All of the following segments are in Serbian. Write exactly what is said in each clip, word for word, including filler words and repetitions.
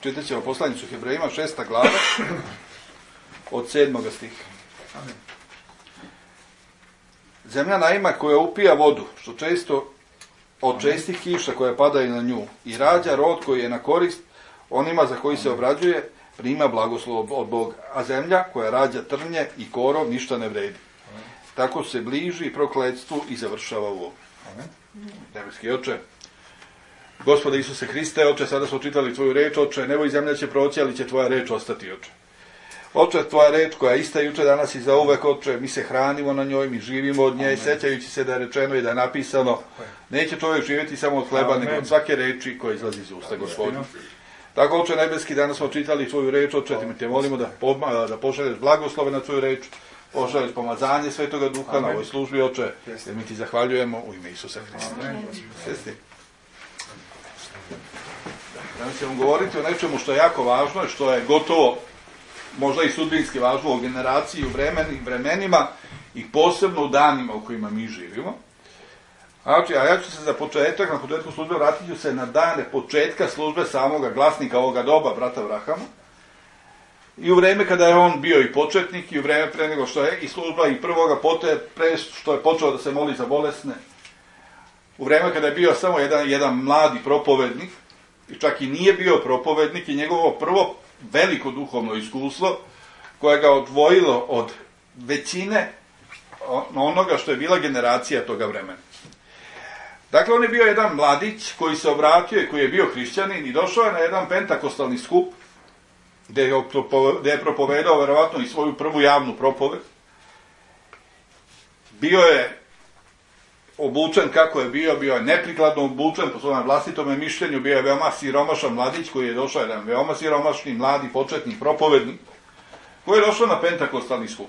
Čitat ćemo poslanicu Hebrejima, šesta glava, od sedmoga stiha. Zemlja naima koja upija vodu, što često od čestih kiša koje padaju na nju, i rađa rod koji je na korist onima za koji se obrađuje, prima blagoslov od Boga. A zemlja koja rađa trnje i korov ništa ne vredi. Tako se bliži prokletstvu i završava u ovom. Nebeski Oče, Gospode Isuse Hriste, Oče, sada smo čitali Tvoju reč, Oče, nebo i zemlja će proći, ali će Tvoja reč ostati, Oče. Oče, Tvoja reč koja je ista juče, danas i zauvek, Oče, mi se hranimo na njoj, mi živimo od nje, sećajući se da je rečeno i da je napisano, neće čovjek živjeti samo od hleba, nego od svake reči koja izlazi iz usta Gospodina. Tako, Oče nebeski, danas smo čitali Tvoju reč, Oče, mi te molimo da, da pošalješ blagoslove na Tvoju reč, pošalješ pomazanje Svetoga Duha na ovoj službi, Oče, jer mi ti zahvaljujemo u ime Isusa Hrista. Svesti. Danas ćemo govoriti o nečemu što je jako važno i što je gotovo možda i sudbinski važno u generaciji, u vremenima i posebno u danima u kojima mi živimo. Znači, a ja ću se za početak, na početku službe, vratit ću se na dane početka službe samoga glasnika ovoga doba, brata Vrahama. I u vreme kada je on bio i početnik, i u vreme pre nego što je i služba i prvoga pote, pre što je počeo da se moli za bolesne. U vreme kada je bio samo jedan, jedan mladi propovednik, i čak i nije bio propovednik, i njegovo prvo veliko duhovno iskustvo koje ga odvojilo od većine onoga što je bila generacija toga vremena. Dakle, on je bio jedan mladić koji se obratio i koji je bio hrišćanin i došao je na jedan pentakostalni skup gde je, gde je propovedao verovatno i svoju prvu javnu propoved. Bio je obučen kako je bio, bio je neprikladno obučen po svojom vlastitome mišljenju, bio je veoma siromašan mladić koji je došao, jedan veoma siromašni, mladi, početni propovednik, koji je došao na pentakostalni skup.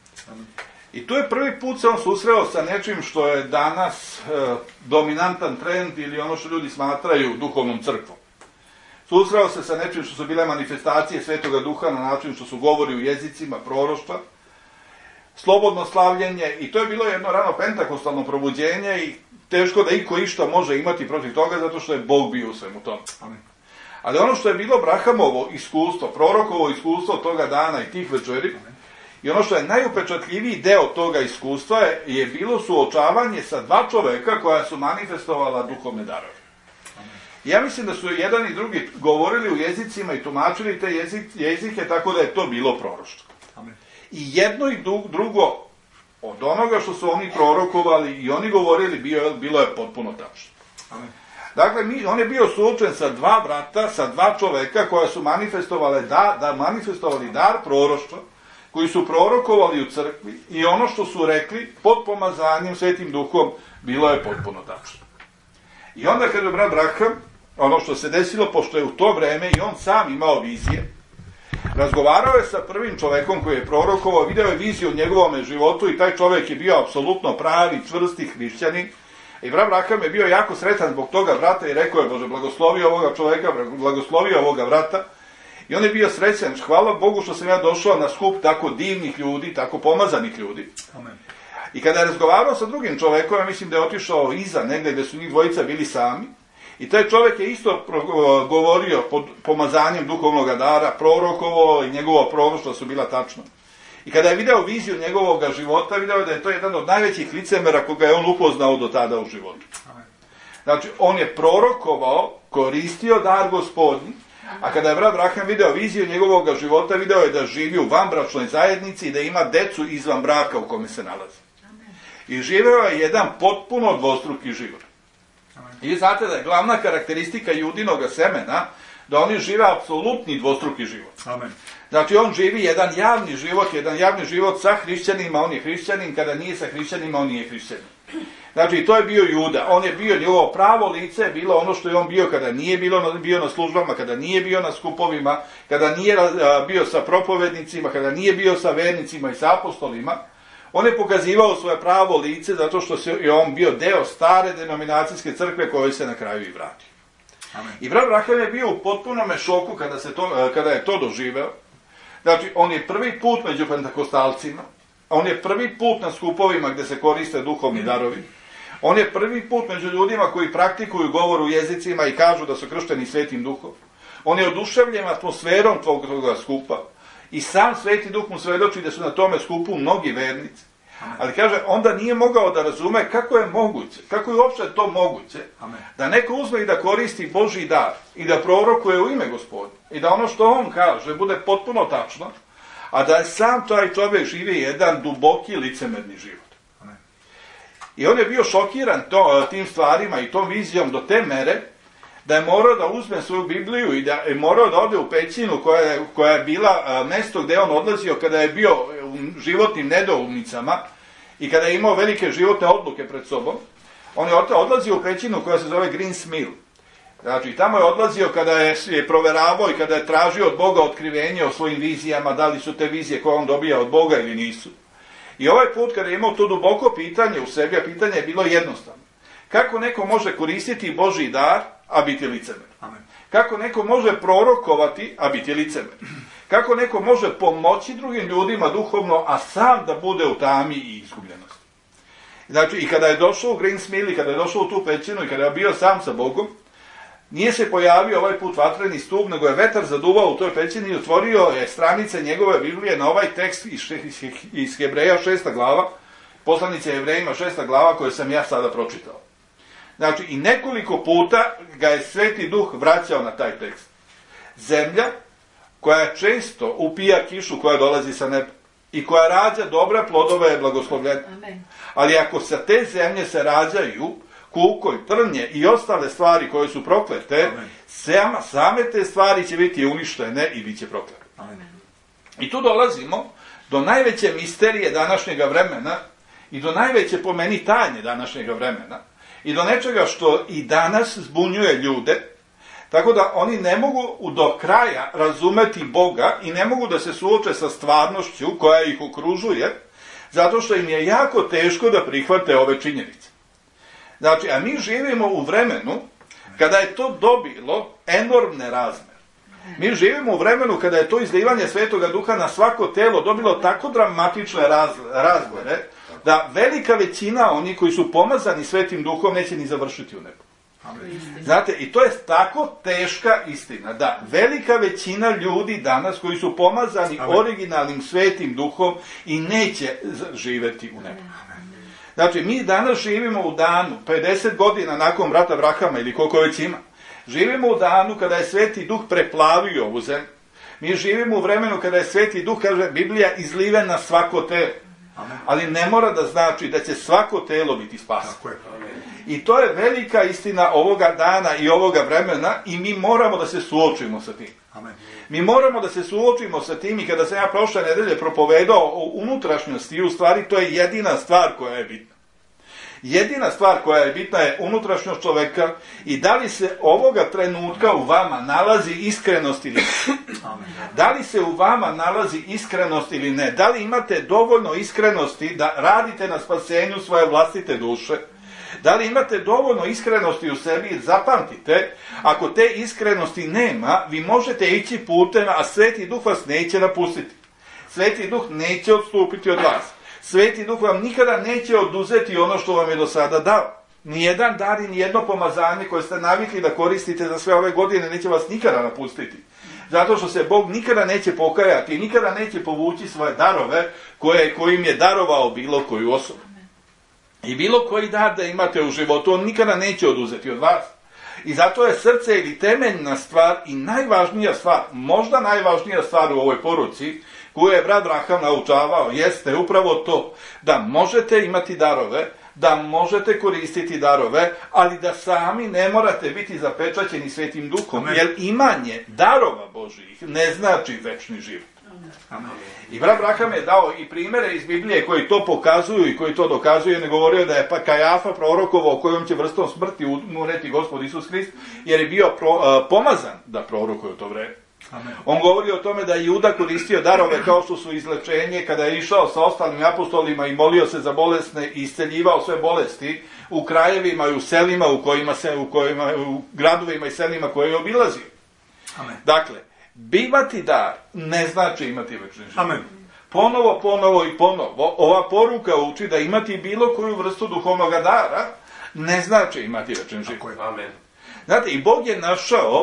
I tu je prvi put se on susreo sa nečim što je danas e, dominantan trend ili ono što ljudi smatraju duhovnom crkvom. Susreo se sa nečim što su bile manifestacije Svetoga Duha na način što su govori u jezicima, proroštva, slobodno slavljenje, i to je bilo jedno rano pentakostalno probuđenje i teško da iko išta može imati protiv toga zato što je Bog bio u svemu tome. Ali ono što je bilo Brahamovo iskustvo, prorokovo iskustvo toga dana i tih večeri, i ono što je najupečatljiviji deo toga iskustva je, je bilo suočavanje sa dva čoveka koja su manifestovala duhovne darove. Ja mislim da su jedan i drugi govorili u jezicima i tumačili te jezik, jezike tako da je to bilo proroštvo. I jedno i drugo od onoga što su oni prorokovali i oni govorili bio, bilo je potpuno tačno. Dakle, mi, on je bio suočen sa dva brata, sa dva čoveka koja su manifestovali da, da manifestovali dar proroštva, koji su prorokovali u crkvi i ono što su rekli pod pomazanjem Svetim Duhom bilo je potpuno tačno. I onda kada je brat Braham, ono što se desilo, pošto je u to vreme i on sam imao vizije, razgovarao je sa prvim čovekom koji je prorokovao, video je viziju u njegovom životu i taj čovek je bio apsolutno pravi, čvrsti hrišćanin. I brat Braham je bio jako sretan zbog toga brata i rekao je, Bože, blagoslovi ovoga čoveka, blagoslovi ovoga brata. I on je bio srećan, hvala Bogu što sam ja došao na skup tako divnih ljudi, tako pomazanih ljudi. Amen. I kada je razgovarao sa drugim čovekom, ja mislim da je otišao iza negde gde su njih dvojica bili sami, i taj čovek je isto govorio pod pomazanjem duhovnog dara, prorokovo i njegovo proroštva su bila tačna. I kada je video viziju njegovog života, video je da je to jedan od najvećih licemera koga je on upoznao do tada u životu. Amen. Znači, on je prorokovao, koristio dar Gospodnji, a kada je brat Braham video viziju njegovog života, video je da živi u vanbračnoj zajednici i da ima decu izvan braka u kome se nalazi. I živeo je jedan potpuno dvostruki život. I znate da je glavna karakteristika judinoga semena da oni žive apsolutni dvostruki život. Amen. Znači, on živi jedan javni život, jedan javni život sa hrišćanima, on je hrišćanin, kada nije sa hrišćanima, on nije hrišćanin. Znači, to je bio Juda, on je bio njegovo pravo lice, bilo ono što je on bio kada nije bilo, bio na službama, kada nije bio na skupovima, kada nije bio sa propovednicima, kada nije bio sa vernicima i sa apostolima. On je pokazivao svoje pravo lice zato što je on bio deo stare denominacijske crkve kojoj se na kraju i vratio. Amen. I brat Braham je bio u potpunome šoku kada, se to, kada je to doživeo. Znači, on je prvi put među pentakostalcima, on je prvi put na skupovima gde se koriste duhovni darovi, on je prvi put među ljudima koji praktikuju govor u jezicima i kažu da su kršteni Svetim Duhom. On je oduševljen atmosferom tog toga skupa i sam Sveti Duh mu svedoči da su na tome skupu mnogi vernici. Ali kaže, onda nije mogao da razume kako je moguće, kako je uopšte to moguće, Amen. Da neko uzme i da koristi Božji dar i da prorokuje u ime Gospodnje i da ono što on kaže bude potpuno tačno, a da je sam taj čovjek živi jedan duboki licemerni život. Amen. I on je bio šokiran to, tim stvarima i tom vizijom do te mere da je morao da uzme svoju Bibliju i da je morao da ode u pećinu koja je, koja je bila mesto gdje on odlazio kada je bio u životnim nedoumicama i kada je imao velike životne odluke pred sobom. On je odlazio u pećinu koja se zove Greens Mill. Znači, tamo je odlazio kada je, je proveravao i kada je tražio od Boga otkrivenje o svojim vizijama, da li su te vizije koje on dobija od Boga ili nisu. I ovaj put kada je imao to duboko pitanje u sebi, a pitanje je bilo jednostavno. Kako neko može koristiti Božji dar, a biti licemer? Amen. Kako neko može prorokovati, a biti licemer? Kako neko može pomoći drugim ljudima duhovno, a sam da bude u tami i izgubljenosti? Znači, i kada je došao u Greens Mill, i kada je došao u tu pećinu, i kada je bio sam sa Bogom, nije se pojavio ovaj put vatreni stup, nego je vetar zaduvao u toj pećini i otvorio je stranice njegove Biblije na ovaj tekst iz, iz Hebreja šesta glava, poslanice Hebrejima šesta glava, koju sam ja sada pročitao. Znači, i nekoliko puta ga je Sveti Duh vraćao na taj tekst. Zemlja koja često upija kišu koja dolazi sa neba i koja rađa dobre plodove je blagoslovljena. Ali ako sa te zemlje se rađaju kukolj, trnje i ostale stvari koje su proklete, sama, same te stvari će biti uništene i bit će proklete. Amen. I tu dolazimo do najveće misterije današnjega vremena i do najveće po meni tajne današnjega vremena i do nečega što i danas zbunjuje ljude, tako da oni ne mogu do kraja razumeti Boga i ne mogu da se suoče sa stvarnošću koja ih okružuje, zato što im je jako teško da prihvate ove činjenice. Znači, a mi živimo u vremenu kada je to dobilo enormne razmere. Mi živimo u vremenu kada je to izlivanje Svetoga Duha na svako telo dobilo tako dramatične raz, razmere, da velika većina onih koji su pomazani Svetim Duhom neće ni završiti u nebu. Znate, i to je tako teška istina, da velika većina ljudi danas koji su pomazani originalnim Svetim Duhom i neće živjeti u nebu. Znači, mi danas živimo u danu, pedeset godina nakon brata Abrahama ili koliko već ima, živimo u danu kada je Sveti Duh preplavio ovu zemlju. Mi živimo u vremenu kada je Sveti Duh, kaže Biblija, izliven na svako telo. Ali ne mora da znači da će svako telo biti spaseno. I to je velika istina ovoga dana i ovoga vremena i mi moramo da se suočimo sa tim. Amen. Mi moramo da se suočimo sa tim i kada sam ja prošle nedelje propovedao o unutrašnjosti, u stvari to je jedina stvar koja je bitna. Jedina stvar koja je bitna je unutrašnjost čoveka i da li se ovoga trenutka u vama nalazi iskrenost ili ne. Da li se u vama nalazi iskrenost ili ne. Da li imate dovoljno iskrenosti da radite na spasenju svoje vlastite duše. Da li imate dovoljno iskrenosti u sebi, zapamtite, ako te iskrenosti nema, vi možete ići putem, a Sveti Duh vas neće napustiti. Sveti Duh neće odstupiti od vas. Sveti Duh vam nikada neće oduzeti ono što vam je do sada dao. Nijedan dar i nijedno pomazanje koje ste navikli da koristite za sve ove godine neće vas nikada napustiti. Zato što se Bog nikada neće pokajati i nikada neće povući svoje darove koje, kojim je darovao bilo koju osobu. I bilo koji dar da imate u životu, on nikada neće oduzeti od vas. I zato je srce ili temeljna stvar i najvažnija stvar, možda najvažnija stvar u ovoj poruci, koju je brat Raham naučavao, jeste upravo to da možete imati darove, da možete koristiti darove, ali da sami ne morate biti zapečaćeni Svetim Duhom, Amen. Jer imanje darova Božjih ne znači večni život. Amen. I brat Raham je dao i primere iz Biblije koji to pokazuju i koji to dokazuju. Ne govorio da je pa Kajafa prorokovao kojom će vrstom smrti umreti Gospod Isus Hrist, jer je bio pro, uh, pomazan da prorokuje u to vreme. Amen. On govori o tome da je Juda koristio darove kao što su izlečenje, kada je išao sa ostalim apostolima i molio se za bolesne i isceljivao sve bolesti u krajevima i u selima u kojima se, u kojima, u gradovima i selima koje je obilazio. Amen. Dakle, bivati dar ne znači imati večni život. Amen. Ponovo, ponovo i ponovo, ova poruka uči da imati bilo koju vrstu duhovnog dara ne znači imati večni život. Amen. Znate, i Bog je našao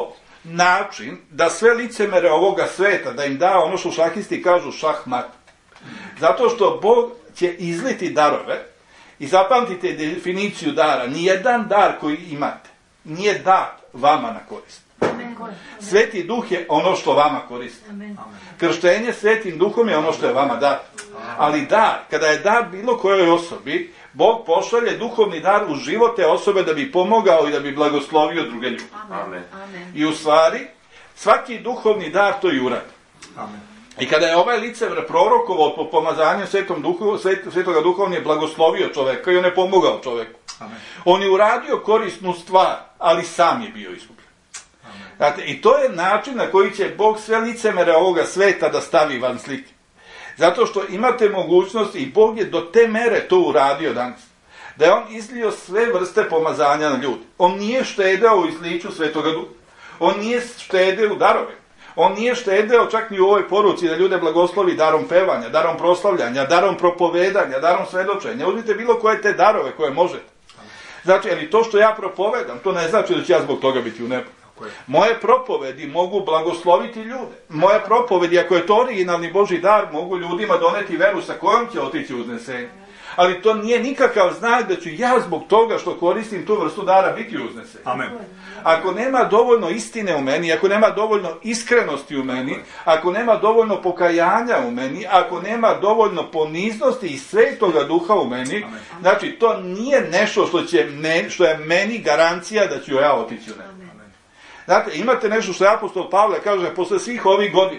način da sve licemere ovoga sveta, da im da ono što šahisti kažu šahmat. Zato što Bog će izliti darove i zapamtite definiciju dara. Nijedan dar koji imate nije dat vama na korist. Sveti duh je ono što vama koristi. Krštenje svetim duhom je ono što je vama dat. Ali dar, kada je dar bilo kojoj osobi, Bog pošalje duhovni dar u život te osobe da bi pomogao i da bi blagoslovio druge ljude. Amen. I u stvari, svaki duhovni dar to i uradi. Amen. I kada je ovaj licemer prorokovao po pomazanju svetom duhu, svet, svetoga duha, on je blagoslovio čoveka i on je pomogao čoveku. Amen. On je uradio korisnu stvar, ali sam je bio izgubljen. Znate, i to je način na koji će Bog sve licemere ovoga sveta da stavi van slike. Zato što imate mogućnost i Bog je do te mere to uradio danas. Da je on izlio sve vrste pomazanja na ljudi. On nije štedeo u izliću svetoga duha. On nije štedeo u darove. On nije štedeo čak ni u ovoj poruci da ljude blagoslovi darom pevanja, darom proslavljanja, darom propovedanja, darom svedočenja. Uzmite bilo koje te darove koje možete. Znači, ali to što ja propovedam, to ne znači da ću ja zbog toga biti u nebu. Moje propovedi mogu blagosloviti ljude. Moje propovedi, ako je to originalni Božji dar, mogu ljudima doneti veru sa kojom će otići uznesenje. Ali to nije nikakav znak da ću ja zbog toga što koristim tu vrstu dara biti uznesenje. Amen. Ako nema dovoljno istine u meni, ako nema dovoljno iskrenosti u meni, ako nema dovoljno pokajanja u meni, ako nema dovoljno poniznosti i svetoga duha u meni, Amen. znači to nije nešto što, će me, što je meni garancija da ću ja otići u nebu. Znate, imate nešto što je apostol Pavle kaže, posle svih ovih godina,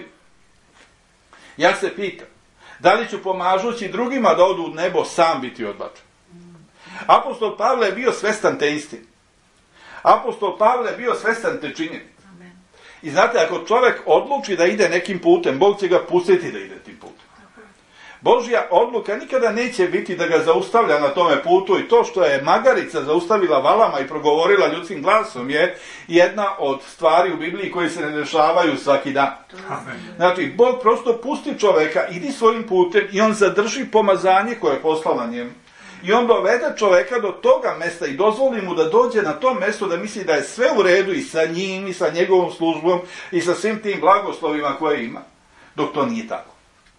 ja se pitam, da li ću pomažući drugima da odu u nebo sam biti odbačen? Apostol Pavle je bio svestan te istine. Apostol Pavle je bio svestan te činjenice. I znate, ako čovjek odluči da ide nekim putem, Bog će ga pustiti da ide tim putem. Božja odluka nikada neće biti da ga zaustavlja na tome putu i to što je magarica zaustavila valama i progovorila ljudskim glasom je jedna od stvari u Bibliji koje se ne dešavaju svaki dan. Amen. Znači, Bog prosto pusti čoveka, idi svojim putem i on zadrži pomazanje koje je poslao na njemu. I on dovede čoveka do toga mesta i dozvoli mu da dođe na to mesto da misli da je sve u redu i sa njim i sa njegovom službom i sa svim tim blagoslovima koje ima. Dok to nije tako.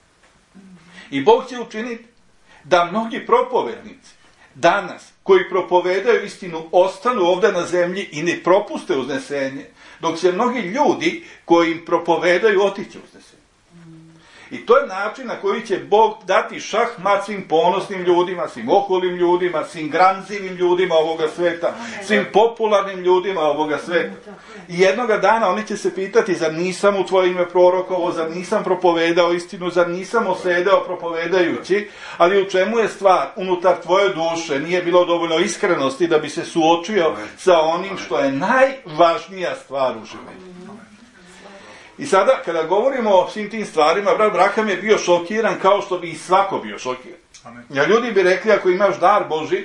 I Bog će učiniti da mnogi propovednici danas koji propovedaju istinu ostanu ovdje na zemlji i ne propuste uznesenje, dok će mnogi ljudi koji im propovedaju otići uznesenje. I to je način na koji će Bog dati šahmat svim ponosnim ljudima, svim oholim ljudima, svim gramzivim ljudima ovoga sveta, svim popularnim ljudima ovoga sveta. I jednoga dana oni će se pitati, zar nisam u tvoje ime prorokovo, zar nisam propovedao istinu, zar nisam osedeo propovedajući, ali u čemu je stvar? Unutar tvoje duše nije bilo dovoljno iskrenosti da bi se suočio sa onim što je najvažnija stvar u životu. I sada, kada govorimo o svim tim stvarima, brat Braham je bio šokiran kao što bi i svako bio šokiran. Amen. Ja, ljudi bi rekli, ako imaš dar Božji,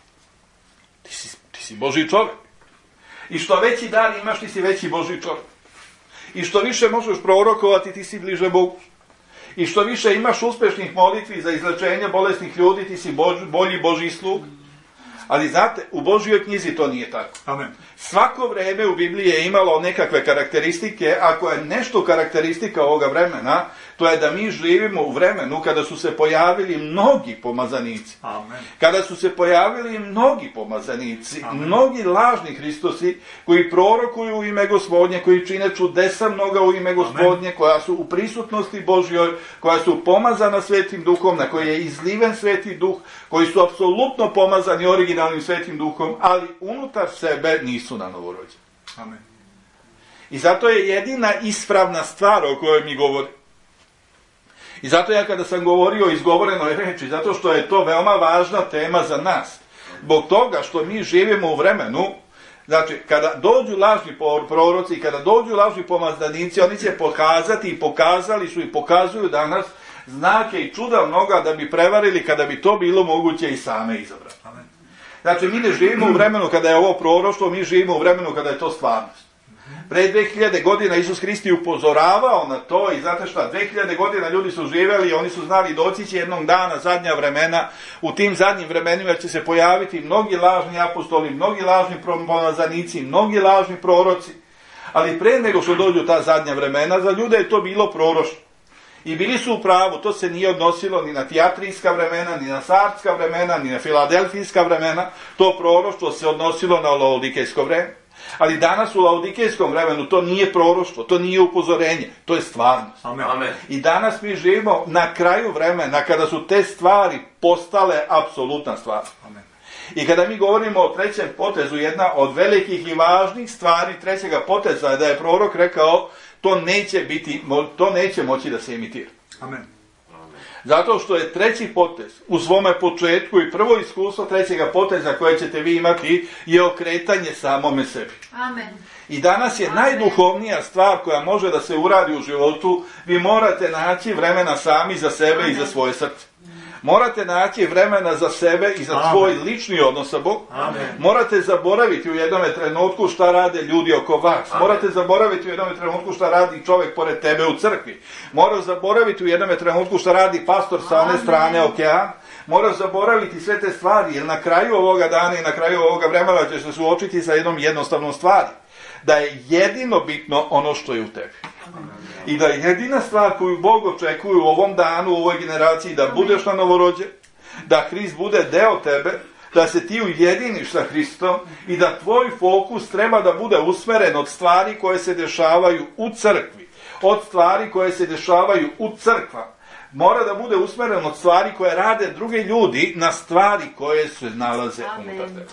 ti si, ti si Božji čovjek. I što veći dar imaš, ti si veći Božji čovjek. I što više možeš prorokovati, ti si bliže Bogu. I što više imaš uspešnih molitvi za izlečenje bolesnih ljudi, ti si bož, bolji Božji slug. Ali znate, u Božjoj knjizi to nije tako. Amen. Svako vreme u Bibliji je imalo nekakve karakteristike. Ako je nešto karakteristika ovoga vremena, to je da mi živimo u vremenu kada su se pojavili mnogi pomazanici. Amen. Kada su se pojavili mnogi pomazanici, Amen. mnogi lažni Hristosi koji prorokuju u ime Gospodnje, koji čine čudesa mnoga u ime Gospodnje, koja su u prisutnosti Božjoj, koja su pomazana Svetim Duhom, na koje je izliven Sveti Duh, koji su apsolutno pomazani originalnim Svetim Duhom, ali unutar sebe nisu na novorođeni. Amen. I zato je jedina ispravna stvar o kojoj mi govorimo. I zato ja kada sam govorio o izgovorenoj reči, zato što je to veoma važna tema za nas. Zbog toga što mi živimo u vremenu, znači kada dođu lažni proroci, kada dođu lažni pomazdanici, oni će pokazati i pokazali su i pokazuju danas znake i čuda mnoga da bi prevarili kada bi to bilo moguće i same izabrati. Amen. Znači mi ne živimo u vremenu kada je ovo proroštvo, mi živimo u vremenu kada je to stvarnost. Pre dve hiljade godina Isus Hrist je upozoravao na to i znate šta, dve hiljade godina ljudi su živjeli i oni su znali doći će jednog dana zadnja vremena, u tim zadnjim vremenima će se pojaviti mnogi lažni apostoli, mnogi lažni pomazanici, mnogi lažni proroci, Ali pre nego što dođu ta zadnja vremena, za ljude je to bilo proroštvo. I bili su u pravu, to se nije odnosilo ni na tijatrijska vremena, ni na sardska vremena, ni na filadelfijska vremena, to proroštvo se odnosilo na laodikejsko vreme. Ali danas u laodikejskom vremenu to nije proroštvo, to nije upozorenje, to je stvarnost. Amen. I danas mi živimo na kraju vremena kada su te stvari postale apsolutna stvar. Amen. I kada mi govorimo o trećem potezu, jedna od velikih i važnih stvari trećega poteza je da je prorok rekao to neće biti, to neće moći da se imitira. Amen. Zato što je treći potez u svome početku i prvo iskustvo trećega poteza koje ćete vi imati je okretanje samome sebi. Amen. I danas je najduhovnija stvar koja može da se uradi u životu, vi morate naći vremena sami za sebe Amen. I za svoje srce. Morate naći vremena za sebe i za Amen. Svoj lični odnos sa Bogom. Morate zaboraviti u jednom trenutku šta rade ljudi oko vas. Amen. Morate zaboraviti u jednom trenutku šta radi čovjek pored tebe u crkvi. Morate zaboraviti u jednom trenutku šta radi pastor sa one strane okeana. Morate zaboraviti sve te stvari, jer na kraju ovoga dana i na kraju ovoga vremena ćeš se suočiti sa jednom jednostavnom stvari. Da je jedino bitno ono što je u tebi. I da je jedina stvar koju Bog očekuje u ovom danu, u ovoj generaciji, da budeš na novorođe, da Hrist bude deo tebe, da se ti ujediniš sa Hristom i da tvoj fokus treba da bude usmeren od stvari koje se dešavaju u crkvi, od stvari koje se dešavaju u crkva. Mora da bude usmeren od stvari koje rade drugi ljudi na stvari koje se nalaze unutar tebe.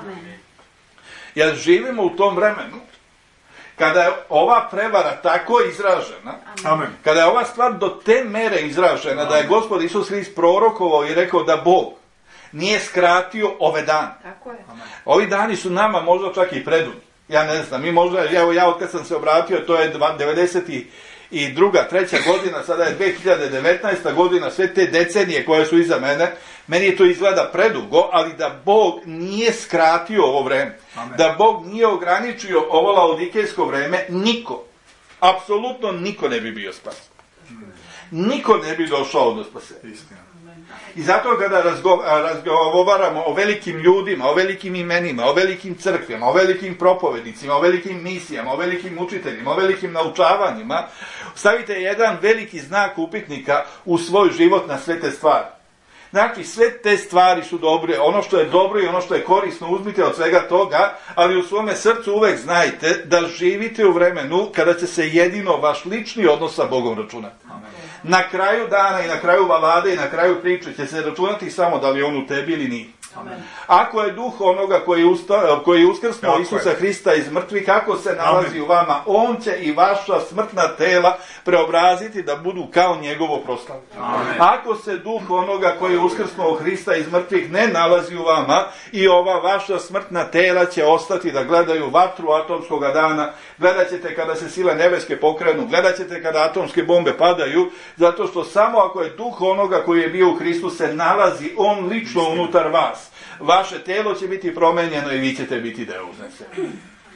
Jer živimo u tom vremenu kada je ova prevara tako izražena, Amen. Kada je ova stvar do te mere izražena, Amen. Da je Gospod Isus Hrist prorokovao i rekao da Bog nije skratio ove dane. Tako je. Ovi dani su nama možda čak i preduni. Ja ne znam, mi možda, evo ja od kad sam se obratio, to je devedeset druga, treća godina, sada je dve hiljade devetnaesta godina, sve te decenije koje su iza mene, meni je to izgleda predugo, ali da Bog nije skratio ovo vreme, Amen. Da Bog nije ograničio ovo laodikejsko vreme, niko, apsolutno niko ne bi bio spasen. Niko ne bi došao do spasenja. I zato kada razgovaramo o velikim ljudima, o velikim imenima, o velikim crkvama, o velikim propovednicima, o velikim misijama, o velikim učiteljima, o velikim naučavanjima, stavite jedan veliki znak upitnika u svoj život na sve te stvari. Znači, sve te stvari su dobre, ono što je dobro i ono što je korisno uzmite od svega toga, ali u svome srcu uvek znajte da živite u vremenu kada će se jedino vaš lični odnos sa Bogom računati. Na kraju dana i na kraju balade i na kraju priče će se računati samo da li je on u tebi ili nije. Amen. Ako je duh onoga koji je, usta, koji je uskrsnuo Isusa Hrista iz mrtvih, kako se nalazi Amen. U vama, on će i vaša smrtna tela preobraziti da budu kao njegovo proslavljenje. Ako se duh onoga koji je uskrsnuo Hrista iz mrtvih ne nalazi u vama, i ova vaša smrtna tela će ostati da gledaju vatru atomskog dana, gledat ćete kada se sile nebeske pokrenu, gledat ćete kada atomske bombe padaju, zato što samo ako je duh onoga koji je bio u Hristu se nalazi on lično unutar vas, vaše telo će biti promenjeno i vi ćete biti deo uzneseni.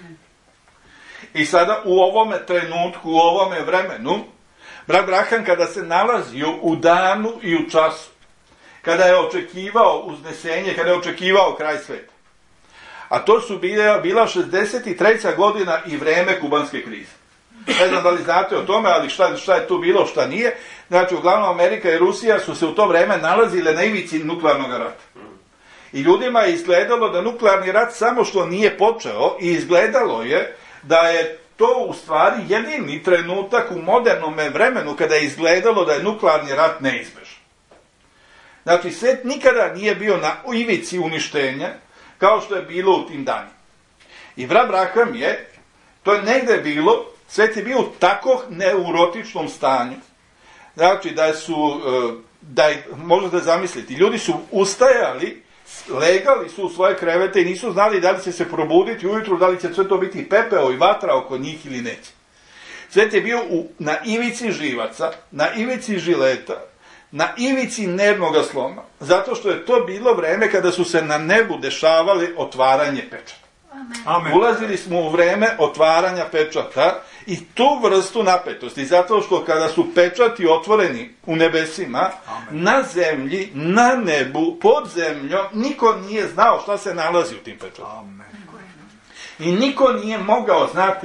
I sada u ovome trenutku, u ovome vremenu, brat Branham kada se nalazio u danu i u času, kada je očekivao uznesenje, kada je očekivao kraj sveta, a to su bila, bila šezdeset treća godina i vreme kubanske krize. Ne znam da li znate o tome, ali šta, šta je tu bilo, šta nije. Znači, uglavnom Amerika i Rusija su se u to vreme nalazile na ivici nuklearnog rata. I ljudima je izgledalo da nuklearni rat samo što nije počeo i izgledalo je da je to u stvari jedini trenutak u modernom vremenu kada je izgledalo da je nuklearni rat neizbežan. Znači, svet nikada nije bio na ivici uništenja kao što je bilo u tim danima. I brat Branham je, to je negde bilo, svet je bio u tako neurotičnom stanju. Znači, da su, da je, možete zamisliti, ljudi su ustajali, legali su u svoje krevete i nisu znali da li će se probuditi ujutru, da li će sve to biti pepeo i vatra oko njih ili neće. Svet je bio u, na ivici živaca, na ivici žileta, na ivici nervnog sloma, zato što je to bilo vreme kada su se na nebu dešavali otvaranje pečata. Amen. Ulazili smo u vreme otvaranja pečata i tu vrstu napetosti, zato što kada su pečati otvoreni u nebesima, Amen. Na zemlji, na nebu, pod zemljom, niko nije znao šta se nalazi u tim pečatima. Amen. I niko nije mogao znati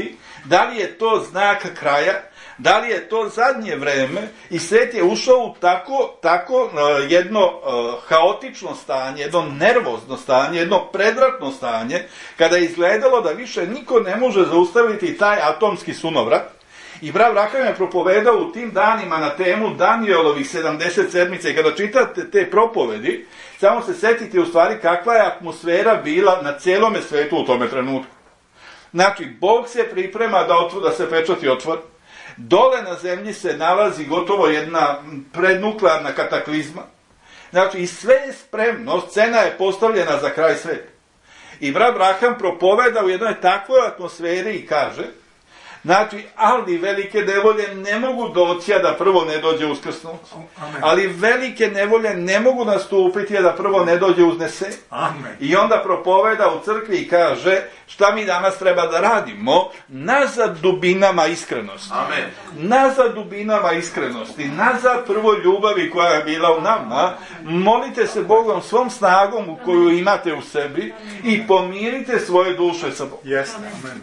Da li je to znak kraja? Da li je to zadnje vreme? I svet je ušao u tako, tako uh, jedno uh, haotično stanje, jedno nervozno stanje, jedno predratno stanje, kada je izgledalo da više niko ne može zaustaviti taj atomski sunovrat. I brat Vraham je propovedao u tim danima na temu Danijelovih sedamdeset sedmica i kada čitate te propovedi, samo se setite u stvari kakva je atmosfera bila na cijelome svetu u tome trenutku. Znači, Bog se priprema da, otvo, da se pečati otvori. Dole na zemlji se nalazi gotovo jedna prednuklearna kataklizma. Znači, i sve je spremno, scena je postavljena za kraj sveta. I brat Vraham propoveda u jednoj takvoj atmosferi i kaže, znači, ali velike nevolje ne mogu doći, a da prvo ne dođe uskrsnuće. Ali velike nevolje ne mogu nastupiti, a da prvo ne dođe uznese. Amen. I onda propoveda u crkvi i kaže, šta mi danas treba da radimo? Nazad dubinama iskrenosti. Amen. Nazad dubinama iskrenosti. Nazad prvoj ljubavi koja je bila u nama. Molite se Bogom svom snagom koju imate u sebi i pomirite svoje duše sa Bogom. Yes. Amen.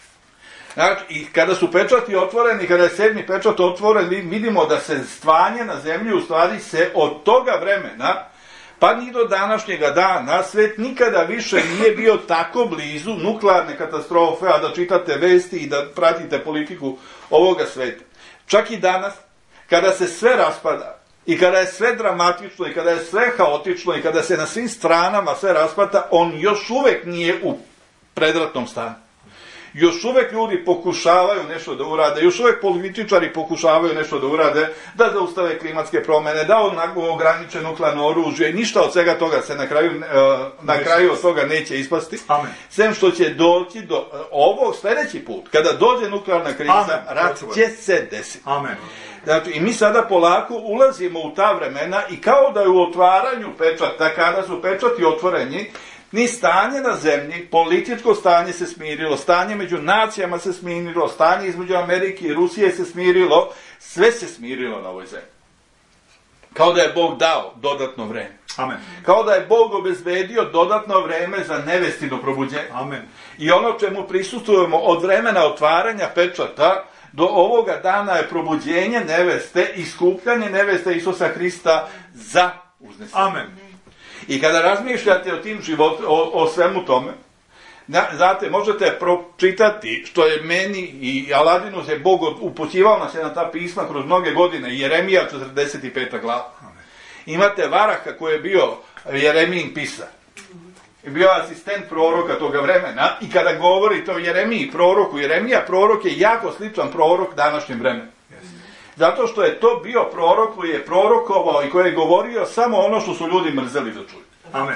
Znači, i kada su pečati otvoreni, kada je sedmi pečat otvoren, vidimo da se stvanje na zemlji u stvari se od toga vremena, pa ni do današnjega dana, svet nikada više nije bio tako blizu nuklearne katastrofe, a da čitate vesti i da pratite politiku ovoga sveta. Čak i danas, kada se sve raspada, i kada je sve dramatično, i kada je sve haotično, i kada se na svim stranama sve raspada, on još uvek nije u predratnom stanju. Još uvek ljudi pokušavaju nešto da urade, još uvek političari pokušavaju nešto da urade, da zaustave klimatske promene, da ograniče nuklearno oružje i ništa od svega toga se na kraju, na kraju od toga neće ispasti. Amen. Sem što će doći do ovog sljedeći put, kada dođe nuklearna kriza, Amen. rat će se desiti. Amen. Znači, i mi sada polako ulazimo u ta vremena i kao da je u otvaranju pečata, kada su pečati otvoreni, ni stanje na zemlji, političko stanje se smirilo, stanje među nacijama se smirilo, stanje između Amerike i Rusije se smirilo, sve se smirilo na ovoj zemlji. Kao da je Bog dao dodatno vreme. Amen. Kao da je Bog obezbedio dodatno vreme za nevestino probuđenje. Amen. I ono čemu prisustujemo od vremena otvaranja pečata do ovoga dana je probuđenje neveste i skupljanje neveste Isusa Hrista za uznesenje. Amen. I kada razmišljate o tim život, o, o svemu tome, znate, možete pročitati što je meni i Aladinu se Bog upućivao nas je na ta pisma kroz mnoge godine, Jeremija četrdeset peta glava. Imate Varaha koji je bio Jeremijin pisar. I bio asistent proroka toga vremena i kada govorite o Jeremiji, proroku, Jeremija prorok je jako sličan prorok današnjem vremenu. Zato što je to bio prorok koji je prorokovao i koji je govorio samo ono što su ljudi mrzeli da čuju. Amen.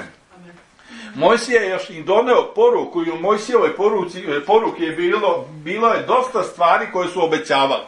Mojsije je još i doneo poruku i u Mojsijevoj poruci, poruki je bilo, bilo je dosta stvari koje su obećavali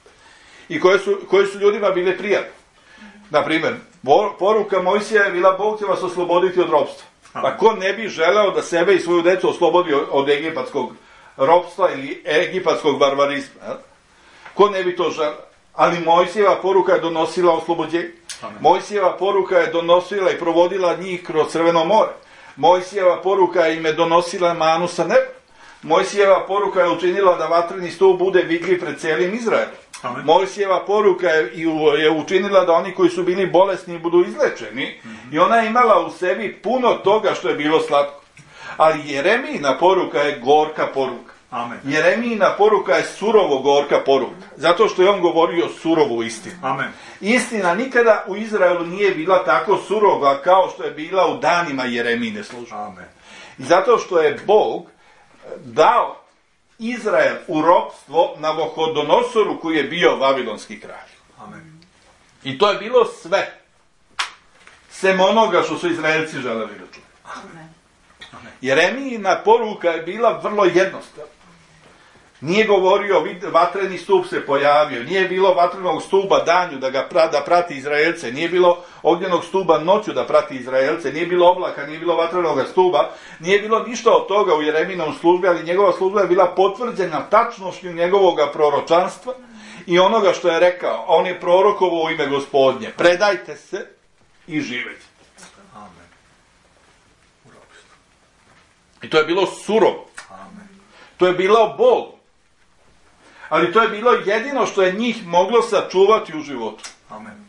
i koje su, koje su ljudima bile prijatne. Naprimjer, poruka Mojsija je bila Bog će vas osloboditi od ropstva. Pa ko ne bi želeo da sebe i svoju decu oslobodi od egipatskog ropstva ili egipatskog barbarizma? Ja? Ko ne bi to želeo? Ali Mojsijeva poruka je donosila oslobođenje. Mojsijeva poruka je donosila i provodila njih kroz Crveno more. Mojsijeva poruka im je donosila manu sa neba. Mojsijeva poruka je učinila da vatreni stup bude vidljiv pred cijelim Izraelom. Mojsijeva poruka je, je učinila da oni koji su bili bolesni budu izlečeni. Mm-hmm. I ona je imala u sebi puno toga što je bilo slatko. Ali Jeremijina poruka je gorka poruka. Amen. Jeremijina poruka je surovo gorka poruka. Zato što je on govorio surovu istinu. Amen. Istina nikada u Izraelu nije bila tako surova kao što je bila u danima Jeremijine službe. Amen. I zato što je Bog dao Izrael u ropstvo Navohodonosoru koji je bio vavilonski kralj. Amen. I to je bilo sve. Sem onoga što su Izraelci želeli da čuju. Amen. Jeremijina poruka je bila vrlo jednostavna. Nije govorio, vatreni stup se pojavio, nije bilo vatrenog stupa danju da ga pra, da prati Izraelce, nije bilo ognjenog stupa noću da prati Izraelce, nije bilo oblaka, nije bilo vatrenog stupa, nije bilo ništa od toga u Jeremijinom službi, ali njegova služba je bila potvrđena tačnošću njegovog proročanstva i onoga što je rekao. On je prorokovao u ime Gospodnje. Predajte se i živite. Amen. I to je bilo surovo. Amen. To je bilo bol. Ali to je bilo jedino što je njih moglo sačuvati u životu. Amen.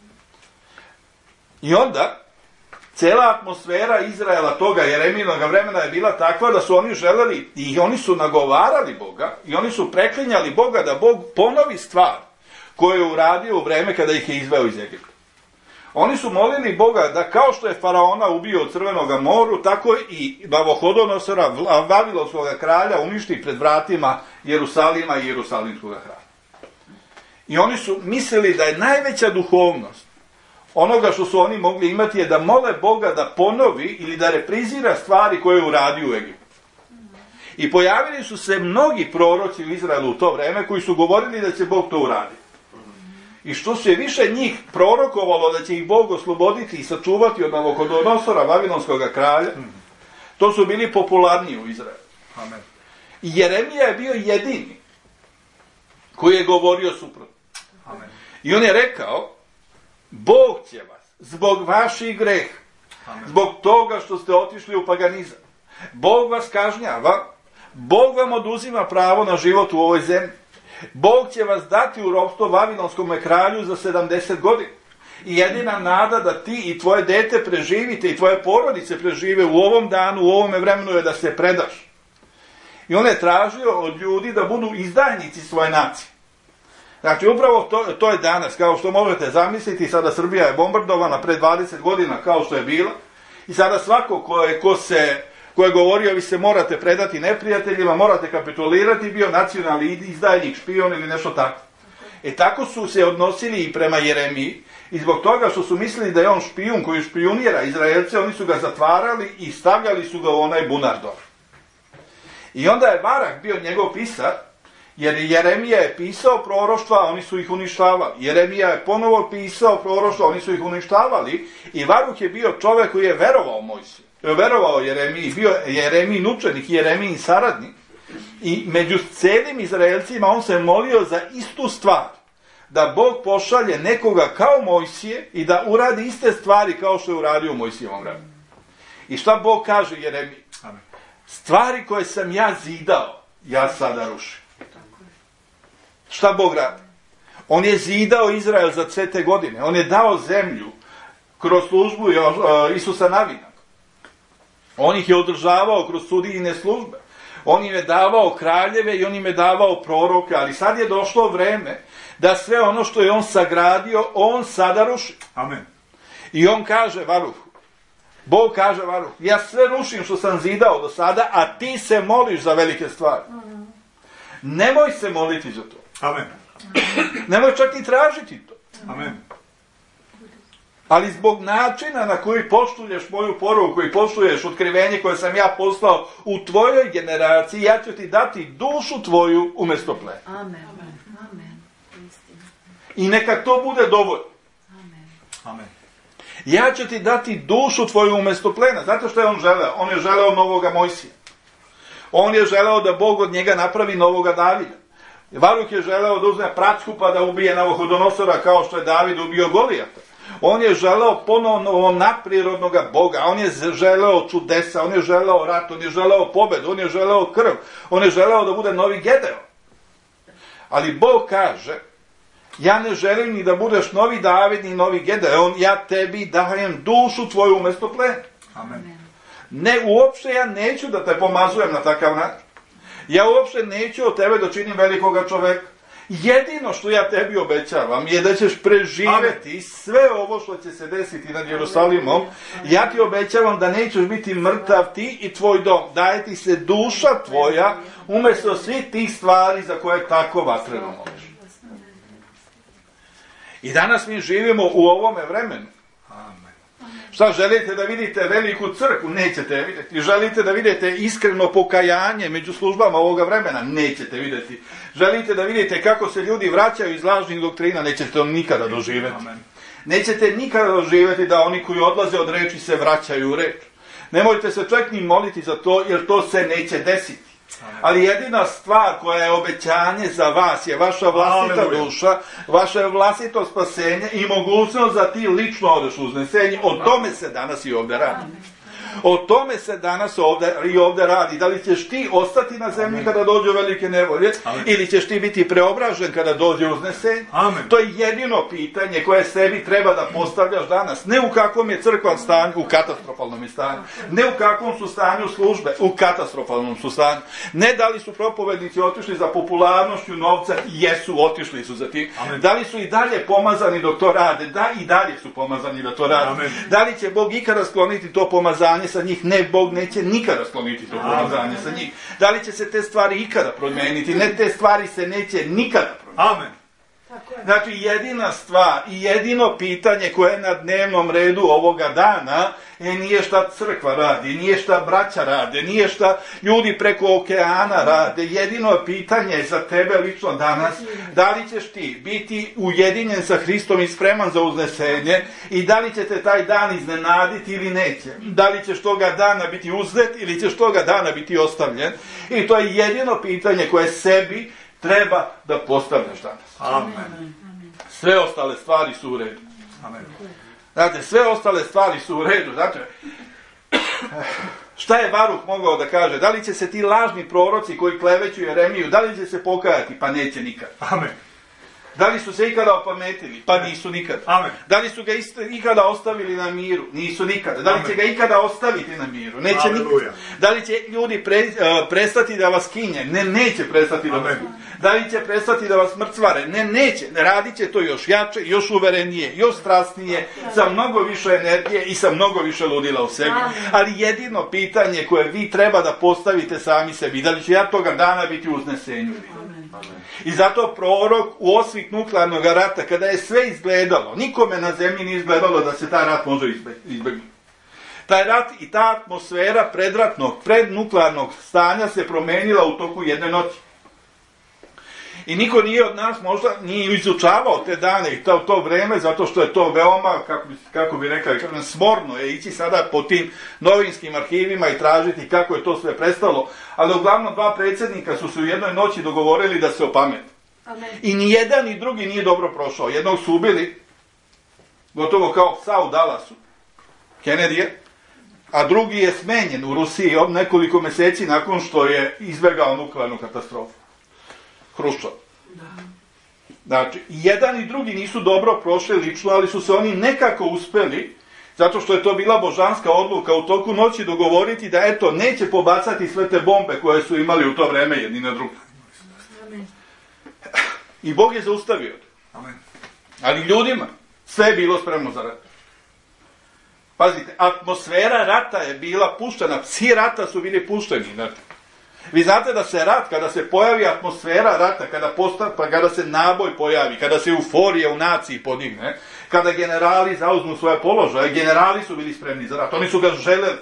I onda, cela atmosfera Izraela toga Jeremijinog vremena je bila takva da su oni želeli i oni su nagovarali Boga i oni su preklinjali Boga da Bog ponovi stvar koju je uradio u vreme kada ih je izveo iz Egipta. Oni su molili Boga da kao što je Faraona ubio od Crvenoga moru, tako i Navohodonosora, vavilonskog kralja, uništi pred vratima Jerusalima i Jerusalimskog hrama. I oni su mislili da je najveća duhovnost onoga što su oni mogli imati je da mole Boga da ponovi ili da reprizira stvari koje je uradio u Egiptu. I pojavili su se mnogi proroci u Izraelu u to vreme koji su govorili da će Bog to uraditi. I što se više njih prorokovalo da će ih Bog osloboditi i sačuvati od Navohodonosora, vavilonskog kralja, to su bili popularniji u Izraelu. Amen. I Jeremija je bio jedini koji je govorio suprotno. Amen. I on je rekao, Bog će vas, zbog vaših greha, zbog toga što ste otišli u paganizam, Bog vas kažnjava, Bog vam oduzima pravo na život u ovoj zemlji. Bog će vas dati u ropstvo vavilonskom kralju za sedamdeset godina. I jedina nada da ti i tvoje dete preživite i tvoje porodice prežive u ovom danu, u ovome vremenu je da se predaš. I on je tražio od ljudi da budu izdajnici svoje nacije. Znači, upravo to, to je danas, kao što možete zamisliti, sada Srbija je bombardovana pre dvadeset godina, kao što je bila, i sada svako ko je, ko se, ko je govorio, vi se morate predati neprijateljima, morate kapitulirati, bio nacionalni izdajnik, špion ili nešto tako. E tako su se odnosili i prema Jeremiji, i zbog toga što su mislili da je on špijun koji špijunira Izraelce, oni su ga zatvarali i stavljali su ga u onaj bunardor. I onda je Barak bio njegov pisar, jer Jeremija je pisao proroštva, a oni su ih uništavali. Jeremija je ponovo pisao proroštva, oni su ih uništavali. I Varuk je bio čovek koji je verovao Mojsiju. Verovao Jeremiji, bio Jeremijin učenik, Jeremijin saradnik. I među celim Izraelcima on se molio za istu stvar. Da Bog pošalje nekoga kao Mojsije i da uradi iste stvari kao što je uradio u Mojsijevom vremenu. I šta Bog kaže Jeremiji? Stvari koje sam ja zidao, ja sada rušim. Šta Bog radi? On je zidao Izrael za sve te godine. On je dao zemlju kroz službu Isusa Navina. On ih je održavao kroz sudijine službe. On im je davao kraljeve i on im je davao proroke. Ali sad je došlo vreme da sve ono što je on sagradio, on sada ruši. Amen. I on kaže Varuhu, Bog kaže Varuhu, ja sve rušim što sam zidao do sada, a ti se moliš za velike stvari. Nemoj se moliti za to. Amen. Nemoj čak i tražiti to. Amen. Ali zbog načina na koji poštuješ moju poruku i poštuješ otkrivenje koje sam ja poslao u tvojoj generaciji, ja ću ti dati dušu tvoju umjesto plena. Amen. Amen. I neka to bude dovoljno. Amen. Amen. Ja ću ti dati dušu tvoju umjesto plena. Zato što je on želeo. On je želeo novoga Mojsija. On je želeo da Bog od njega napravi novoga Davida. Varuk je želeo da uzme pracku pa da ubije Navohodonosora kao što je David ubio Golijata. On je želeo ponovno nadprirodnog Boga, on je želeo čudesa, on je želeo rat, on je želeo pobedu, on je želeo krv, on je želeo da bude novi Gedeon. Ali Bog kaže, ja ne želim ni da budeš novi David ni novi Gedeon, ja tebi dajem dušu tvoju umjesto plena. Amen. Ne, uopšte ja neću da te pomazujem na takav način. Ja uopšte neću od tebe da činim velikoga čoveka. Jedino što ja tebi obećavam je da ćeš preživeti sve ovo što će se desiti nad Jerusalimom. Ja ti obećavam da nećeš biti mrtav ti i tvoj dom. Daje ti se duša tvoja umjesto svih tih stvari za koje tako vatreno moliš. I danas mi živimo u ovome vremenu. Šta, želite da vidite veliku crkvu? Nećete vidjeti. Želite da vidite iskreno pokajanje među službama ovoga vremena? Nećete vidjeti. Želite da vidite kako se ljudi vraćaju iz lažnih doktrina? Nećete to nikada doživjeti. Amen. Nećete nikada doživjeti da oni koji odlaze od reči se vraćaju u reč. Nemojte se čak ni moliti za to, jer to se neće desiti. Amen. Ali jedina stvar koja je obećanje za vas je vaša vlastita Aleluja. Duša, vaše vlastito spasenje i mogućnost da ti lično odeš u uznesenje. O tome se danas i ovdje radi. O tome se danas ovdje i ovdje radi. Da li ćeš ti ostati na zemlji kada dođu velike nevolje, Amen. Ili ćeš ti biti preobražen kada dođe uznesenje? Amen. To je jedino pitanje koje sebi treba da postavljaš danas. Ne u kakvom je crkva stanju, u katastrofalnom stanju. Ne u kakvom su stanju službe, u katastrofalnom su stanju. Ne da li su propovednici otišli za popularnošću novca, jesu, otišli su za tim. Amen. Da li su i dalje pomazani dok to rade? Da, i dalje su pomazani da to rade. Amen. Da li će Bog ikada skloniti to pomazanje sa njih? Ne, Bog neće nikada skloniti to pomazanje sa njih. Da li će se te stvari ikada promijeniti? Ne, te stvari se neće nikada promijeniti. Amen. Znači, jedina stvar i jedino pitanje koje je na dnevnom redu ovoga dana je nije šta crkva radi, nije šta braća rade, nije šta ljudi preko okeana rade. Jedino pitanje za tebe lično danas, da li ćeš ti biti ujedinjen sa Hristom i spreman za uznesenje i da li će te taj dan iznenaditi ili neće. Da li ćeš toga dana biti uzet ili ćeš toga dana biti ostavljen. I to je jedino pitanje koje sebi treba da postavljaš danas. Amen. Sve ostale stvari su u redu. Amen. Znate, sve ostale stvari su u redu. Znate, šta je Baruh mogao da kaže? Da li će se ti lažni proroci koji kleveću Jeremiju, da li će se pokajati? Pa neće nikad. Amen. Da li su se ikada opametili? Pa nisu nikada. Amen. Da li su ga isto, ikada ostavili na miru? Nisu nikada. Da li će ga ikada ostaviti na miru? Neće Aleluja. nikada. Da li će ljudi pre, uh, prestati da vas kinje? Ne, neće prestati da vas kinje. Da li će prestati da vas mrcvare? Ne, neće. Radit će to još jače, još uverenije, još strasnije, sa mnogo više energije i sa mnogo više ludila u sebi. Ali jedino pitanje koje vi treba da postavite sami sebi, da li će ja toga dana biti u uznesenju? I zato prorok u osvit nuklearnog rata, kada je sve izgledalo, nikome na zemlji nije izgledalo da se taj rat može izbjegnuti. Taj rat i ta atmosfera predratnog, prednuklearnog stanja se promenila u toku jedne noći. I niko nije od nas možda nije izučavao te dane i to, to vreme, zato što je to veoma, kako bi, kako bi rekao, smorno je ići sada po tim novinskim arhivima i tražiti kako je to sve prestalo. Ali uglavnom dva predsjednika su se u jednoj noći dogovorili da se opamete. Amen. I ni jedan ni drugi nije dobro prošao. Jednog su ubili, gotovo kao psa u Dallasu, Kennedyje, a drugi je smenjen u Rusiji od nekoliko mjeseci nakon što je izbjegao nuklearnu katastrofu. Hruščov. Znači, jedan i drugi nisu dobro prošli lično, ali su se oni nekako uspeli, zato što je to bila božanska odluka u toku noći dogovoriti da, eto, neće pobacati sve te bombe koje su imali u to vreme jedni na drugi. Amen. I Bog je zaustavio. Amen. Ali ljudima sve je bilo spremno za rat. Pazite, atmosfera rata je bila puštena, psi rata su bili pušteni, znate. Vi znate da se rat, kada se pojavi atmosfera rata, kada, posta, pa kada se naboj pojavi, kada se euforija u naciji podigne, kada generali zauzmu svoje položaje, generali su bili spremni za rat, oni su ga želeli.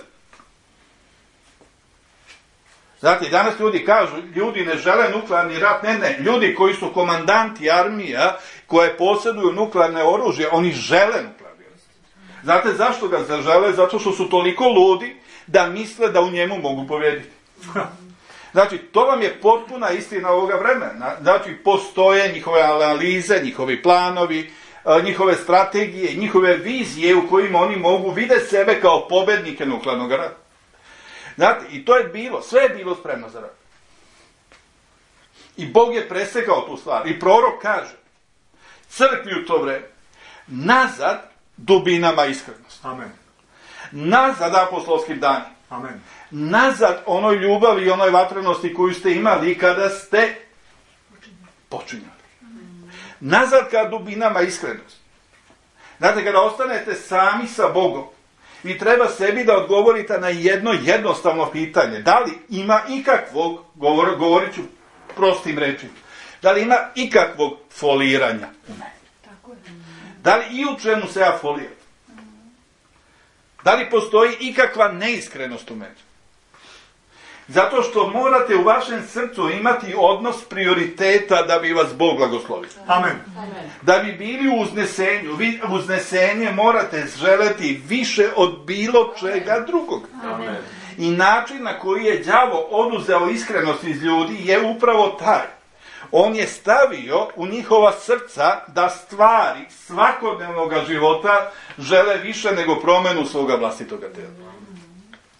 Znate, danas ljudi kažu, ljudi ne žele nuklearni rat, ne, ne, ljudi koji su komandanti armija, koje posjeduju nuklearne oružje, oni žele nuklearni rat. Znate zašto ga žele? Zato što su toliko ludi da misle da u njemu mogu pobjediti. Znači, to vam je potpuna istina ovoga vremena. Znači, postoje njihove analize, njihovi planovi, njihove strategije, njihove vizije u kojima oni mogu vidjeti sebe kao pobednike nuklearnog rata. Znate, i to je bilo, sve je bilo spremno za rat. I Bog je presekao tu stvar. I prorok kaže, crkvi u to vreme, nazad dubinama iskrenosti. Amen. Nazad apostolskim danima. Amen. Nazad onoj ljubavi i onoj vatrenosti koju ste imali kada ste počinjali. Nazad ka dubinama iskrenosti. Znate, kada ostanete sami sa Bogom, vi treba sebi da odgovorite na jedno jednostavno pitanje. Da li ima ikakvog, govor, govorit ću prostim rečima, da li ima ikakvog foliranja u meni? Da li i u čemu se ja foliram? Da li postoji ikakva neiskrenost u meni? Zato što morate u vašem srcu imati odnos prioriteta da bi vas Bog blagoslovio. Amen. Da bi bili u uznesenju, vi uznesenje morate želeti više od bilo čega drugog. Amen. I način na koji je đavo oduzeo iskrenost iz ljudi je upravo taj. On je stavio u njihova srca da stvari svakodnevnog života žele više nego promjenu svoga vlastitoga tela.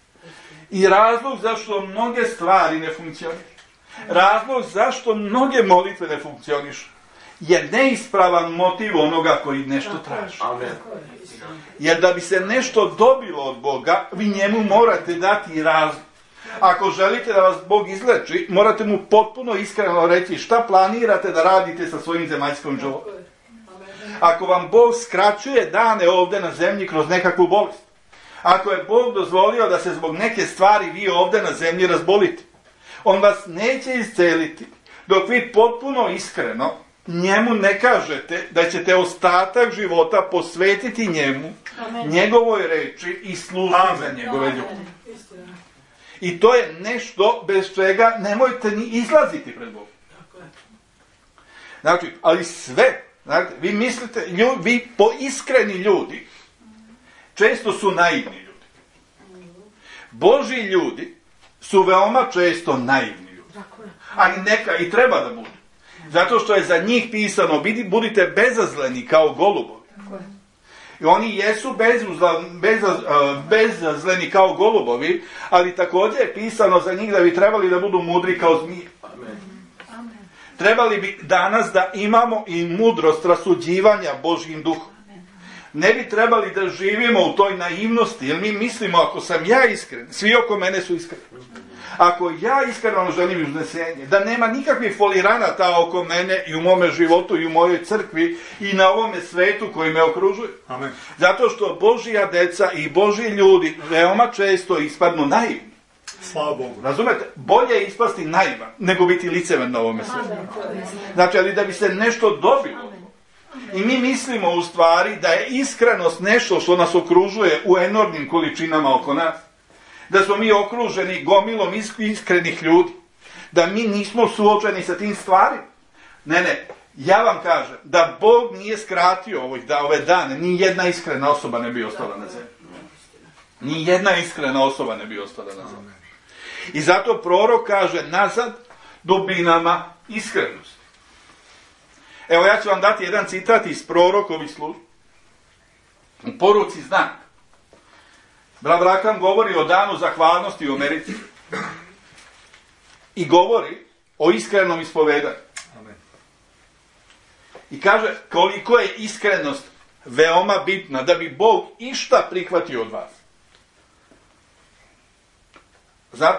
I razlog zašto mnoge stvari ne funkcionišu, razlog zašto mnoge molitve ne funkcionišu, je neispravan motiv onoga koji nešto traži. Amen. Jer da bi se nešto dobilo od Boga, vi njemu morate dati razlog. Ako želite da vas Bog izleči, morate mu potpuno iskreno reći šta planirate da radite sa svojim zemaljskim životom. Ako vam Bog skraćuje dane ovdje na zemlji kroz nekakvu bolest, ako je Bog dozvolio da se zbog neke stvari vi ovdje na zemlji razbolite, on vas neće isceliti dok vi potpuno iskreno njemu ne kažete da ćete ostatak života posvetiti njemu, Amen. Njegovoj reči i služiti za njegove ljude. I to je nešto bez čega nemojte ni izlaziti pred Bogom. Znači, ali sve, znači, vi mislite, ljudi, vi poiskreni ljudi, često su naivni ljudi. Božji ljudi su veoma često naivni ljudi. Ali neka i treba da budu. Zato što je za njih pisano, budite bezazleni kao golubovi. I oni jesu bezuzla, bezaz, bezazleni kao golubovi, ali također je pisano za njih da bi trebali da budu mudri kao zmije. Amen. Trebali bi danas da imamo i mudrost rasuđivanja Božjim duhom. Ne bi trebali da živimo u toj naivnosti, jer mi mislimo ako sam ja iskren, svi oko mene su iskreni. Ako ja iskreno želim uznesenje, da nema nikakvih foliranata oko mene i u mome životu i u mojoj crkvi i na ovome svetu koji me okružuje. Amen. Zato što Božja deca i Božji ljudi veoma često ispadnu naivni. Slava Bogu. Razumete? Bolje je ispasti naivan nego biti licemen na ovome svetu. Znači, ali da bi se nešto dobilo. I mi mislimo u stvari da je iskrenost nešto što nas okružuje u enormnim količinama oko nas. Da smo mi okruženi gomilom iskrenih ljudi. Da mi nismo suočeni sa tim stvarima. Ne, ne. Ja vam kažem da Bog nije skratio ovih, da ove dane ni jedna iskrena osoba ne bi ostala na zemlji. Ni jedna iskrena osoba ne bi ostala na zemlji. I zato prorok kaže nazad dubinama iskrenosti. Evo ja ću vam dati jedan citat iz prorokovih službi. U poruci Znak. Brat Branham govori o danu zahvalnosti u Americi. I govori o iskrenom ispovedanju. Amen. I kaže koliko je iskrenost veoma bitna da bi Bog išta prihvatio od vas. Zato?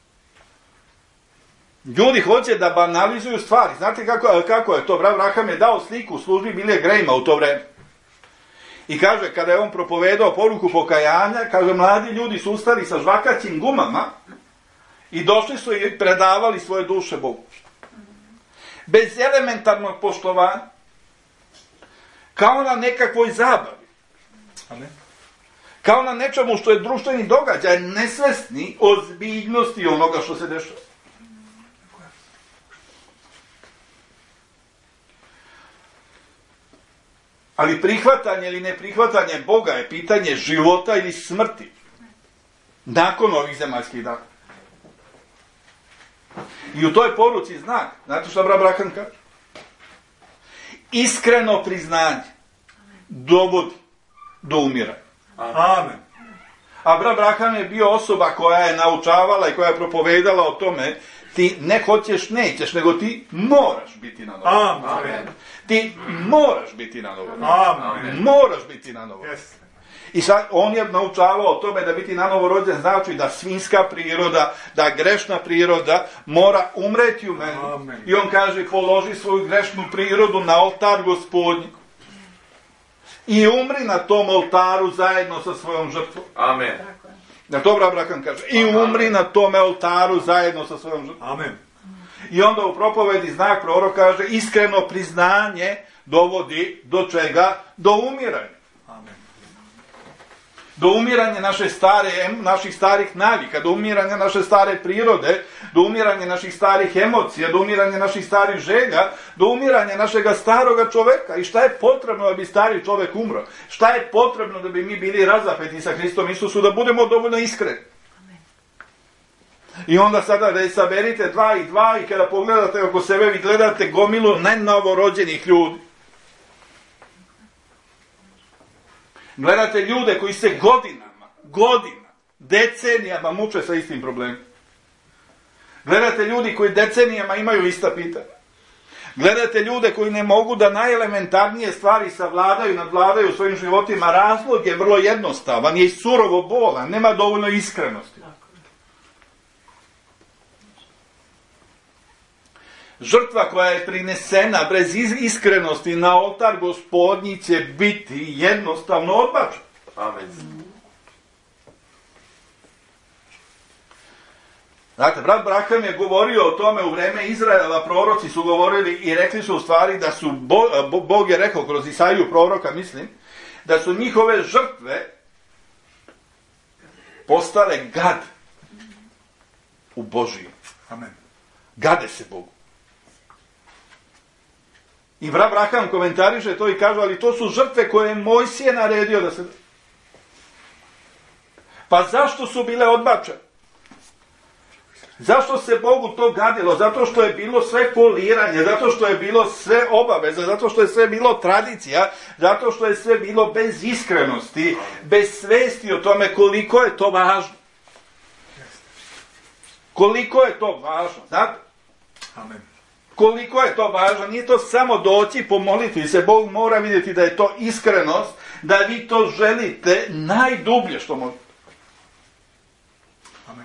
Ljudi hoće da banalizuju stvari. Znate kako, kako je to? Brat Branham je dao sliku u službi Billy Grahama u to vreme. I kaže, kada je on propovedao poruku pokajanja, kaže, mladi ljudi su ustali sa žvakaćim gumama i došli su i predavali svoje duše Bogu. Bez elementarnog poštovanja. Kao na nekakvoj zabavi. Amen. Kao na nečemu što je društveni događaj, nesvesni ozbiljnosti onoga što se dešava. Ali prihvatanje ili neprihvatanje Boga je pitanje života ili smrti. Nakon ovih zemaljskih dana. I u toj poruci Znak, znate što brat Branham kaže? Iskreno priznanje dovodi do umiranja. Amen. A brat Branham je bio osoba koja je naučavala i koja je propovedala o tome, ti ne hoćeš, nećeš, nego ti moraš biti na novo. Amen. Ti moraš biti na novo. Amen. Moraš biti na novo. Yes. I sad on je naučavao o tome da biti na novo rođen znači da svinjska priroda, da grešna priroda mora umreti u meni. Amen. I on kaže položi svoju grešnu prirodu na oltar Gospodnji. I umri na tom oltaru zajedno sa svojom žrtvom. Amen. Na to brat Branham kaže. I umri na tome oltaru zajedno sa svojom žrtvom. Amen. I onda u propovedi Znak prorok kaže iskreno priznanje dovodi do čega? Do umiranja. Amen. Do umiranja naše stare, naših starih navika, do umiranja naše stare prirode, do umiranja naših starih emocija, do umiranja naših starih želja, do umiranja našega staroga čoveka. I šta je potrebno da bi stari čovek umro? Šta je potrebno da bi mi bili razapeti sa Hristom Isusu, da budemo dovoljno iskreni? I onda sada da saberite dva i dva i kada pogledate oko sebe vi gledate gomilu nenovorođenih ljudi. Gledate ljude koji se godinama, godinama decenijama muče sa istim problemom. Gledate ljudi koji decenijama imaju ista pitanja. Gledate ljude koji ne mogu da najelementarnije stvari savladaju, nadvladaju u svojim životima. Razlog je vrlo jednostavan, je surovo bolan, nema dovoljno iskrenosti. Žrtva koja je prinesena bez iskrenosti na oltar Gospodnji će biti jednostavno odbačena. Amen. Znate, brat Braham je govorio o tome u vreme Izraela, proroci su govorili i rekli su u stvari da su, Bog, Bog je rekao kroz Isaiju proroka, mislim, da su njihove žrtve postale gad u Božiju. Amen. Gade se Bogu. I brat Braham komentariše to i kaže, ali to su žrtve koje je Mojsije naredio da se... Pa zašto su bile odbačene? Zašto se Bogu to gadilo? Zato što je bilo sve poliranje, zato što je bilo sve obaveza, zato što je sve bilo tradicija, zato što je sve bilo bez iskrenosti, bez svesti o tome koliko je to važno. Koliko je to važno, znate? Amen. Koliko je to važno, nije to samo doći pomoliti se, Bog mora vidjeti da je to iskrenost, da vi to želite najdublje što možete. Amen.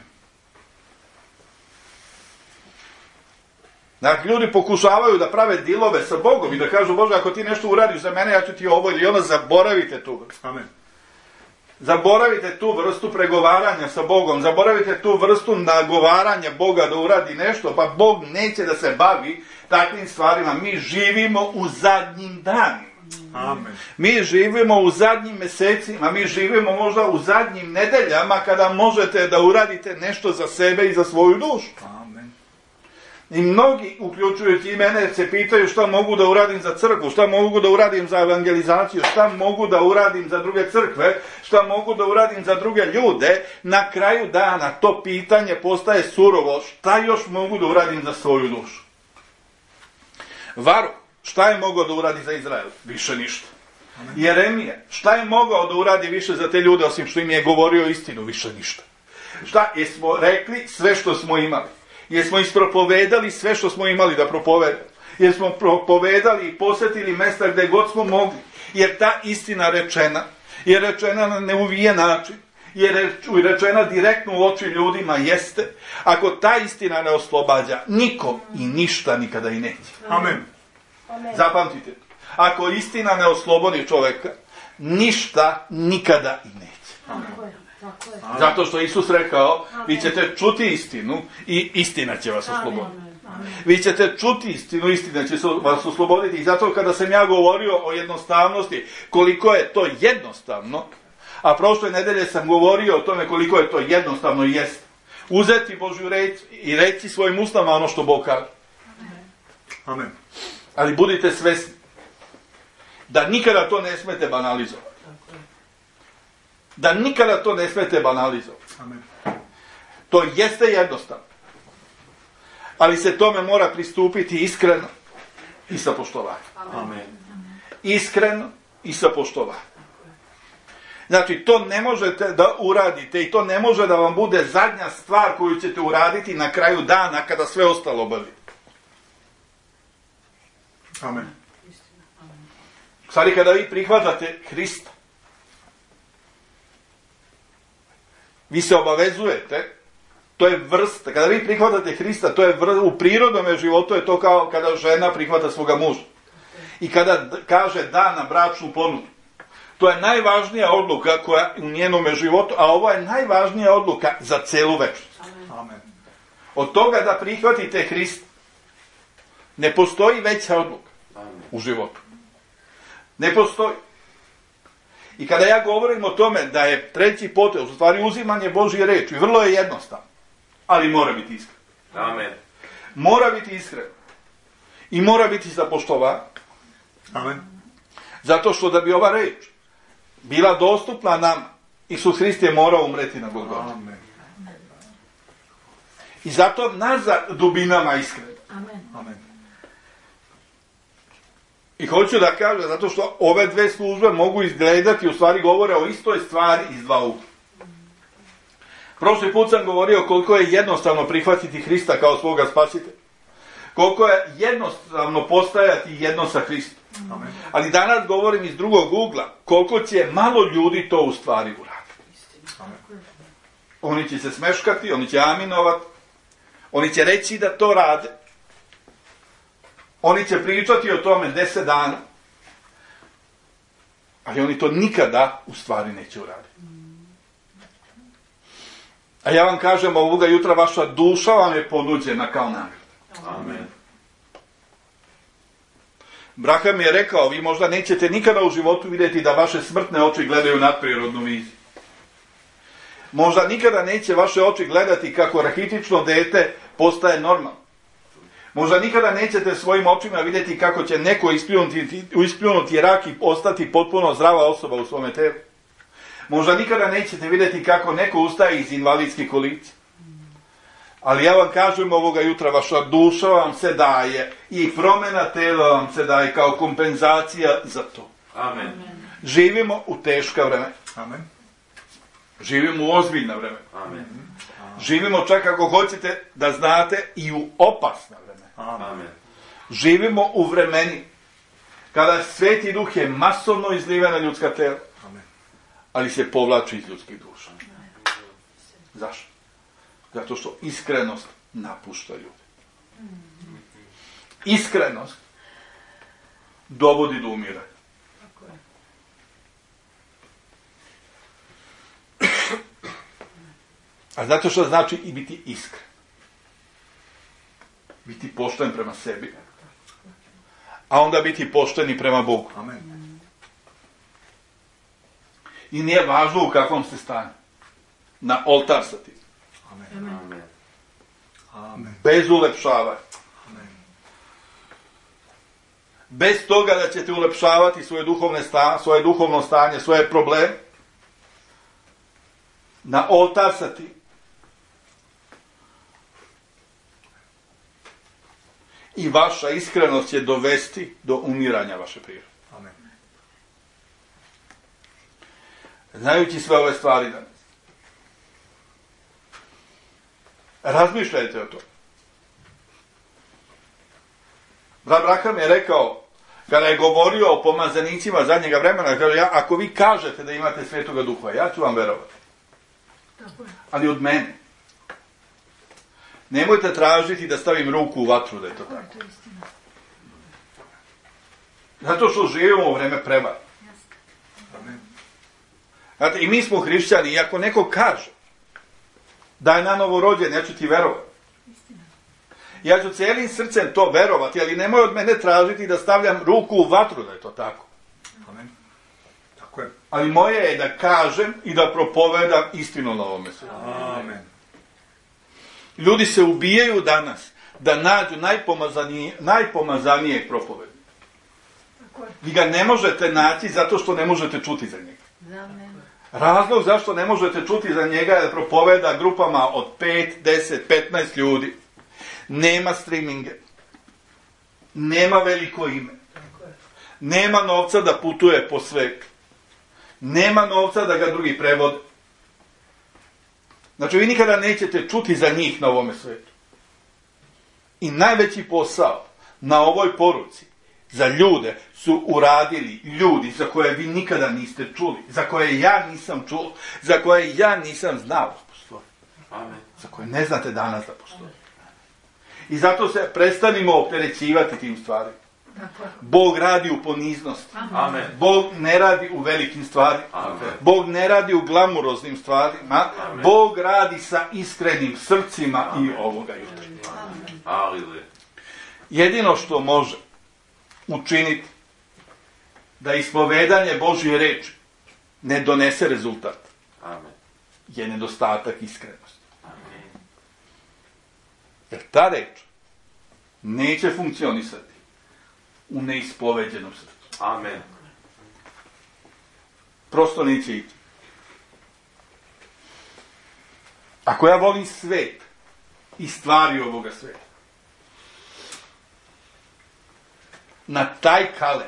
Dakle, ljudi pokušavaju da prave dilove sa Bogom i da kažu, Bože, ako ti nešto uradiš za mene, ja ću ti ovo ili ono, zaboravite tu vrstu. Amen. Zaboravite tu vrstu pregovaranja sa Bogom, zaboravite tu vrstu nagovaranja Boga da uradi nešto, pa Bog neće da se bavi takvim stvarima. Mi živimo u zadnjim danima. Amen. Mi živimo u zadnjim mjesecima, mi živimo možda u zadnjim nedeljama kada možete da uradite nešto za sebe i za svoju dušu. Amen. I mnogi, uključujući i mene, se pitaju šta mogu da uradim za crkvu, šta mogu da uradim za evangelizaciju, šta mogu da uradim za druge crkve, šta mogu da uradim za druge ljude. Na kraju dana to pitanje postaje surovo, šta još mogu da uradim za svoju dušu. Varuk, šta je mogao da uradi za Izrael? Više ništa. Jeremija, šta je mogao da uradi više za te ljude, osim što im je govorio istinu? Više ništa. Šta? Jesmo rekli sve što smo imali? Jesmo ispropovedali sve što smo imali da propovedamo? Jer smo propovedali i posjetili mjesta gdje god smo mogli? Jer ta istina rečena, je rečena na neuvijen način, je rečena direktno u oči ljudima, jeste. Ako ta istina ne oslobađa, niko i ništa nikada i neće. Amen. Zapamtite. Ako istina ne oslobodi čovjeka, ništa nikada i neće. Tako je, tako je. Zato što Isus rekao, vi ćete čuti istinu i istina će vas osloboditi. Vi ćete čuti istinu, istina će vas osloboditi. I zato kada sam ja govorio o jednostavnosti, koliko je to jednostavno, a prošle nedelje sam govorio o tome koliko je to jednostavno i jest. Uzeti Božju reč i reći svojim ustama ono što Bog kaže. Amen. Ali budite svesni da nikada to ne smete banalizovati. Da nikada to ne smete banalizovati. Amen. To jeste jednostavno. Ali se tome mora pristupiti iskreno i sa poštovanjem. Amen. Iskreno i sa poštovanjem. Znači, to ne možete da uradite i to ne može da vam bude zadnja stvar koju ćete uraditi na kraju dana kada sve ostalo obavite. Amen. Stvari, kada vi prihvatate Hrista, vi se obavezujete, to je vrsta, kada vi prihvatate Hrista, to je vrsta, u prirodnom životu je to kao kada žena prihvata svoga muža. I kada d- kaže da na bračnu ponudu. To je najvažnija odluka koja u njenome životu, a ovo je najvažnija odluka za celu večnost. Amen. Od toga da prihvatite Hrista, ne postoji veća odluka u životu. Ne postoji. I kada ja govorim o tome da je treći potez, u stvari uzimanje Božje reči, vrlo je jednostavno, ali mora biti iskren. Amen. Mora biti iskren. I mora biti za poštovanje. Amen. Zato što da bi ova reč bila dostupna nama, Isus Hrist je morao umreti na Golgoti. Amen. I zato nazad dubinama iskren. Amen. Amen. I hoću da kažem, zato što ove dve službe mogu izgledati, u stvari govore o istoj stvari iz dva ugla. Prošli put sam govorio koliko je jednostavno prihvatiti Hrista kao svoga spasitelja. Koliko je jednostavno postajati jedno sa Hristom. Amen. Ali danas govorim iz drugog ugla, koliko će malo ljudi to u stvari uraditi. Amen. Oni će se smeškati, oni će aminovati, oni će reći da to rade. Oni će pričati o tome deset dana, ali oni to nikada u stvari neće uraditi. A ja vam kažem, ovoga jutra vaša duša vam je ponuđena kao nagrada. Amen. Braham je rekao, vi možda nećete nikada u životu vidjeti da vaše smrtne oči gledaju nadprirodnu viziju. Možda nikada neće vaše oči gledati kako rahitično dete postaje normalno. Možda nikada nećete svojim očima vidjeti kako će neko ispljunuti, ispljunuti rak i ostati potpuno zdrava osoba u svome telu. Možda nikada nećete vidjeti kako neko ustaje iz invalidskih kolica. Ali ja vam kažem ovoga jutra, vaša duša vam se daje i promjena tela vam se daje kao kompenzacija za to. Amen. Živimo u teška vremena. Amen. Živimo u ozbiljna vremena. Amen. Živimo čak ako hoćete da znate i u opasna vremena. Amen. Živimo u vremeni kada Sveti Duh je masovno izliven na ljudska tela, Amen. ali se povlači iz ljudskih duša. Zašto? Zato što iskrenost napušta ljude. Iskrenost dovodi do umiranja. A zato što znači i biti iskren. Biti pošten prema sebi. A onda biti pošten i prema Bogu. Amen. I nije važno u kakvom ste stanju. Na oltar sa tim. Amen. Amen. Amen. Bez ulepšavanja. Amen. Bez toga da ćete ulepšavati svoje, duhovne sta, svoje duhovno stanje, svoje probleme. Na oltar sa tim. I vaša iskrenost će dovesti do umiranja vaše prirode. Amen. Znajući sve ove stvari danas. Razmišljajte o to. Brat Braham je rekao, kada je govorio o pomazanicima zadnjega vremena, kaže, ja, ako vi kažete da imate Svetoga Duha, ja ću vam verovati. Ali od mene. Nemojte tražiti da stavim ruku u vatru da je to tako. Zato što živimo u vreme prevare. Amen. Znate, i mi smo hrišćani, i ako neko kaže da je na novo rođen, ja ću ti verovati. Ja ću cijelim srcem to verovati, ali nemoj od mene tražiti da stavljam ruku u vatru da je to tako. Amen. Tako je. Ali moje je da kažem i da propovedam istinu na ovome svijetu. Amen. Ljudi se ubijaju danas da nađu najpomazanije, najpomazanijeg propovednika. Vi ga ne možete naći zato što ne možete čuti za njega. Amen. Razlog zašto ne možete čuti za njega je da propoveda grupama od pet, deset, petnaest ljudi. Nema streaminge. Nema veliko ime. Nema novca da putuje po svetu. Nema novca da ga drugi prevode. Znači, vi nikada nećete čuti za njih na ovome svijetu. I najveći posao na ovoj poruci za ljude su uradili ljudi za koje vi nikada niste čuli, za koje ja nisam čuo, za koje ja nisam znao da postoje. Amen. Za koje ne znate danas da postoje. I zato se prestanimo opterećivati tim stvarima. Bog radi u poniznosti. Amen. Bog ne radi u velikim stvarima. Amen. Bog ne radi u glamuroznim stvarima. Amen. Bog radi sa iskrenim srcima. Amen. I ovoga jutra. Aleluja. Jedino što može učiniti da ispovedanje Božje reči ne donese rezultat Amen. je nedostatak iskrenosti. Amen. Jer ta reč neće funkcionisati u neispoveđenom srcu. Amen. Prosto neće ići. Ako ja volim svet i stvari ovoga sveta, na taj kalem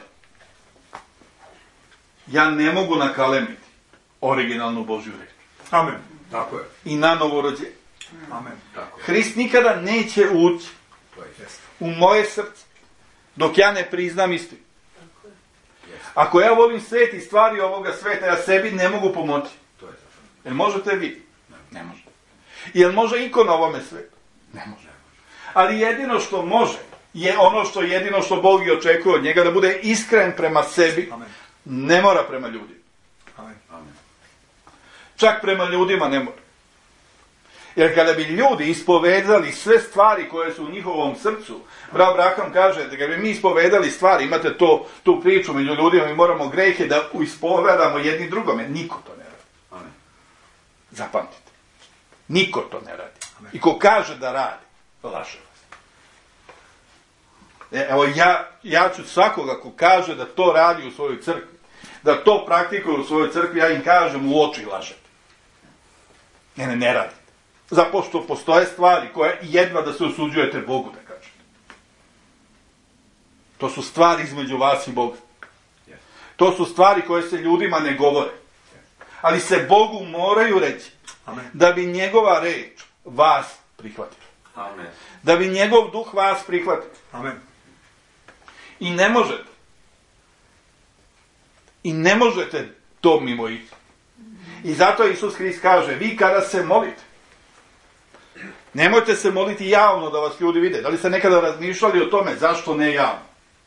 ja ne mogu nakalemiti originalnu Božju reč. Amen. Tako je. i na novorođenje. Amen. Tako je. Hrist nikada neće ući To je jest. u moje srce dok ja ne priznam istinu. Ako ja volim svet i stvari ovoga sveta, ja sebi ne mogu pomoći. To je tačno. Jel možete vi? Ne može. Jel može iko na ovome svetu? Ne može. Ali jedino što može je ono što jedino što Bog i očekuje od njega, da bude iskren prema sebi, Amen. ne mora prema ljudima. Amen. Amen. Čak prema ljudima ne mora. Jer kada bi ljudi ispovedali sve stvari koje su u njihovom srcu, brat Abraham kaže da kada bi mi ispovedali stvari, imate to, tu priču među ljudima, mi moramo grehe da ispovedamo jedni drugome. Niko to ne radi. Amen. Zapamtite. Niko to ne radi. Amen. I ko kaže da radi, laže vas. E, Evo ja, ja ću svakoga ko kaže da to radi u svojoj crkvi, da to praktikuje u svojoj crkvi, ja im kažem u oči lažete. Ne, ne, ne radite. Zato što postoje stvari koje jedva da se osuđujete Bogu da kažete. To su stvari između vas i Boga. To su stvari koje se ljudima ne govore. Ali se Bogu moraju reći. Amen. Da bi njegova reč vas prihvatila. Amen. Da bi njegov duh vas prihvatio. Amen. I ne možete. I ne možete to mimo ići. I zato Isus Hrist kaže, vi kada se molite, nemojte se moliti javno da vas ljudi vide. Da li ste nekada razmišljali o tome zašto ne javno?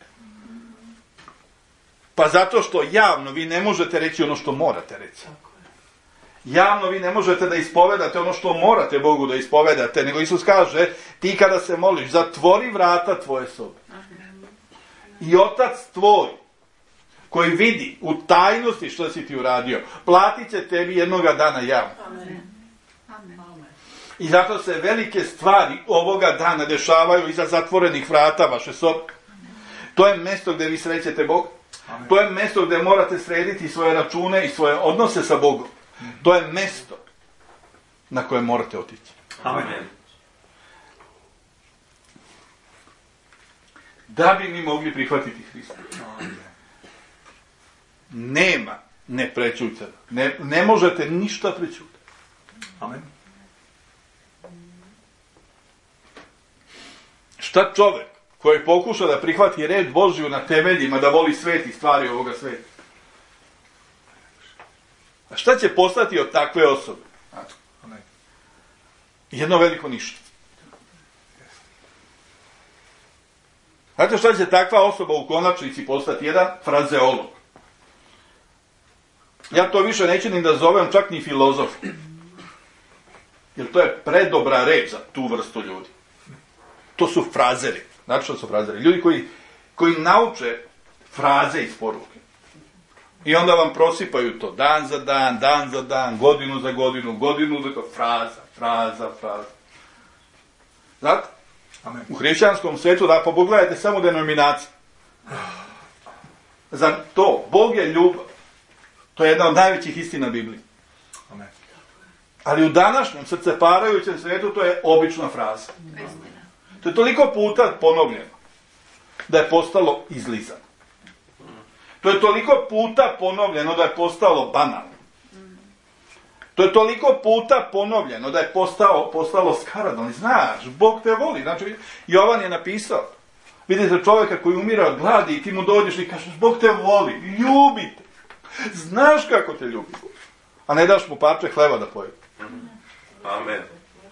Pa zato što javno vi ne možete reći ono što morate reći. Javno vi ne možete da ispovedate ono što morate Bogu da ispovedate, nego Isus kaže, ti kada se moliš, zatvori vrata tvoje sobe. I Otac tvoj, koji vidi u tajnosti što si ti uradio, platit će tebi jednoga dana javno. Amen. I zato se velike stvari ovoga dana dešavaju iza zatvorenih vrata vaše sobe. To je mjesto gdje vi srećete Boga. Amen. To je mjesto gdje morate srediti svoje račune i svoje odnose sa Bogom. To je mjesto na koje morate otići. Amen. Da bi mi mogli prihvatiti Hrista. Amen. Nema neprečućena. Ne, ne možete ništa prečutati. Amen. Šta čovjek koji pokuša da prihvati red Božiju na temeljima, da voli svet i stvari ovoga sveta? A šta će postati od takve osobe? Amen. Jedno veliko ništa. Znate šta će takva osoba u konačnici postati? Jedan frazeolog. Ja to više neću ni da zovem čak ni filozof. Jer to je predobra reč za tu vrstu ljudi. To su frazeri. Znači što su frazeri? Ljudi koji, koji nauče fraze iz poruke. I onda vam prosipaju to dan za dan, dan za dan, godinu za godinu, godinu za godinu, fraza, fraza, fraza. Znate? Amen. U hrišćanskom svetu, da pa pogledajte samo denominacije. Za to, Bog je ljubav. To je jedna od najvećih istina Biblije. Amen. Ali u današnjem srceparajućem svetu to je obična fraza. Istina. To je toliko puta ponovljeno da je postalo izlizano. To je toliko puta ponovljeno da je postalo banalno. To je toliko puta ponovljeno da je postao, postalo skaradno. Znaš, Bog te voli. Znači, Jovan je napisao. Vidite čovjeka koji umire od gladi i ti mu dođeš i kažeš, Bog te voli, ljubi te. Znaš kako te ljubi. A ne daš mu parče hleba da pojede. Amen.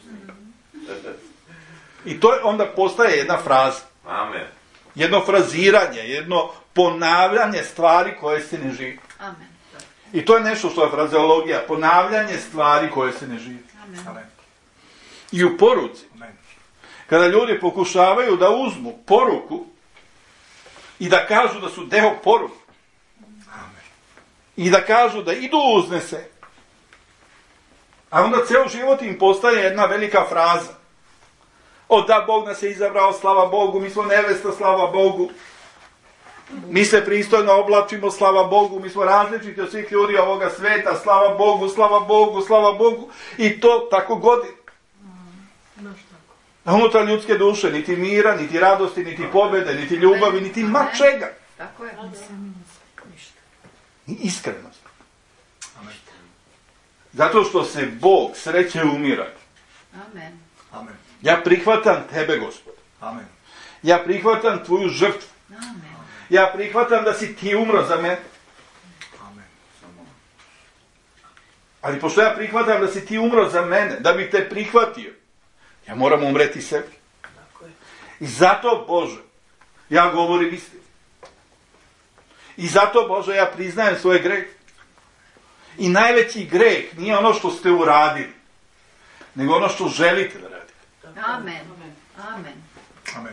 I to je onda postaje jedna fraza. Amen. Jedno fraziranje, jedno ponavljanje stvari koje se ne živi. Amen. I to je nešto što je frazeologija, ponavljanje stvari koje se ne živi. Amen. Amen. I u poruci, Amen. kada ljudi pokušavaju da uzmu poruku i da kažu da su deo poruke, Amen. i da kažu da idu uznese, a onda ceo život im postaje jedna velika fraza. O da, Bog nas je izabrao, slava Bogu, mi smo nevesta, slava Bogu. Mi se pristojno oblačimo, slava Bogu, mi smo različiti od svih ljudi ovoga sveta, slava Bogu, slava Bogu, slava Bogu. I to tako godina. A unutar ljudske duše, niti mira, niti radosti, niti pobjede, niti ljubavi, niti ma čega. Tako je. Ni iskrenost. Amen. Zato što se Bog sreće umirati. Amen. Amen. Ja prihvatam tebe, Gospod. Amen. Ja prihvatam tvoju žrtvu. Amen. Ja prihvatam da si ti umro za mene. Amen. Ali pošto ja prihvatam da si ti umro za mene, da bih te prihvatio, ja moram umreti sebi. I zato, Bože, ja govorim istinu. I zato, Bože, ja priznajem svoje grehe. I najveći greh nije ono što ste uradili, nego ono što želite da radite. Amen. Amen. Amen.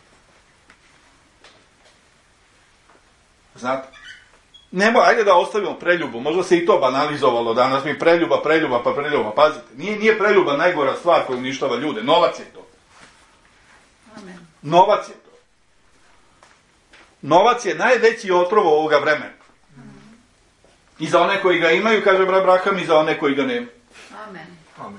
Znate? Nemo, ajde da ostavimo preljubu, možda se i to banalizovalo danas, mi preljuba, preljuba, pa preljuba, pazite. Nije, nije preljuba najgora stvar koja uništava ljude, novac je to. Amen. Novac je to. Novac je najveći otrov ovoga vremena. I za one koji ga imaju, kaže brat Abraham, i za one koji ga nemaju. Amen. Amen.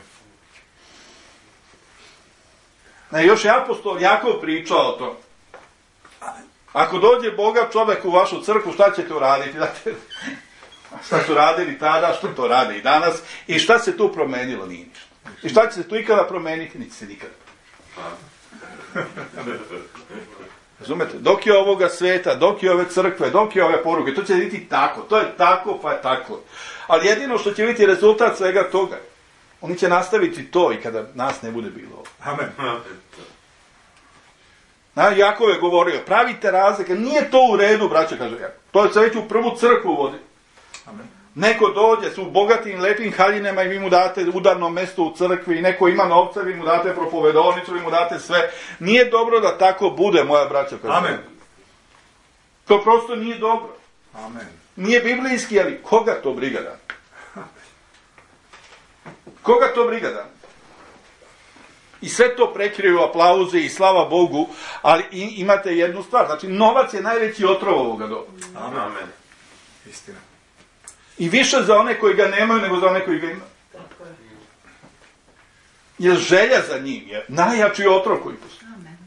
Ne, još je apostol Jakov pričao o tom. Ako dođe Boga čovjek u vašu crkvu, šta ćete uraditi? Znate, šta su radili tada, što to rade i danas, i šta se tu promenilo? Nije ništa. I šta će se tu ikada promeniti? Niti se nikada. Razumete? Dok je ovoga sveta, dok je ove crkve, dok je ove poruke, to će biti tako. To je tako, pa je tako. Ali jedino što će biti rezultat svega toga, oni će nastaviti to i kada nas ne bude bilo. Amen. Na, Jakov je govorio, pravite razlike, nije to u redu, braće, kaže Jakov. To je se već u prvu crkvu vodi. Amen. Neko dođe su bogatim, lepim haljinama i vi mu date udarno mesto u crkvi, i neko ima novca, vi mu date propovedonicu, vi mu date sve. Nije dobro da tako bude, moja braća. Amen. To prosto nije dobro. Amen. Nije biblijski, ali koga to briga da? Koga to briga da? I sve to prekriju aplauze i slava Bogu, ali i, imate jednu stvar, znači novac je najveći otrov ovoga doba. Amen. Amen. Istina. I više za one koji ga nemaju nego za one koji ga imaju. Jer želja za njim je najjači otrov koji postoji. Amen.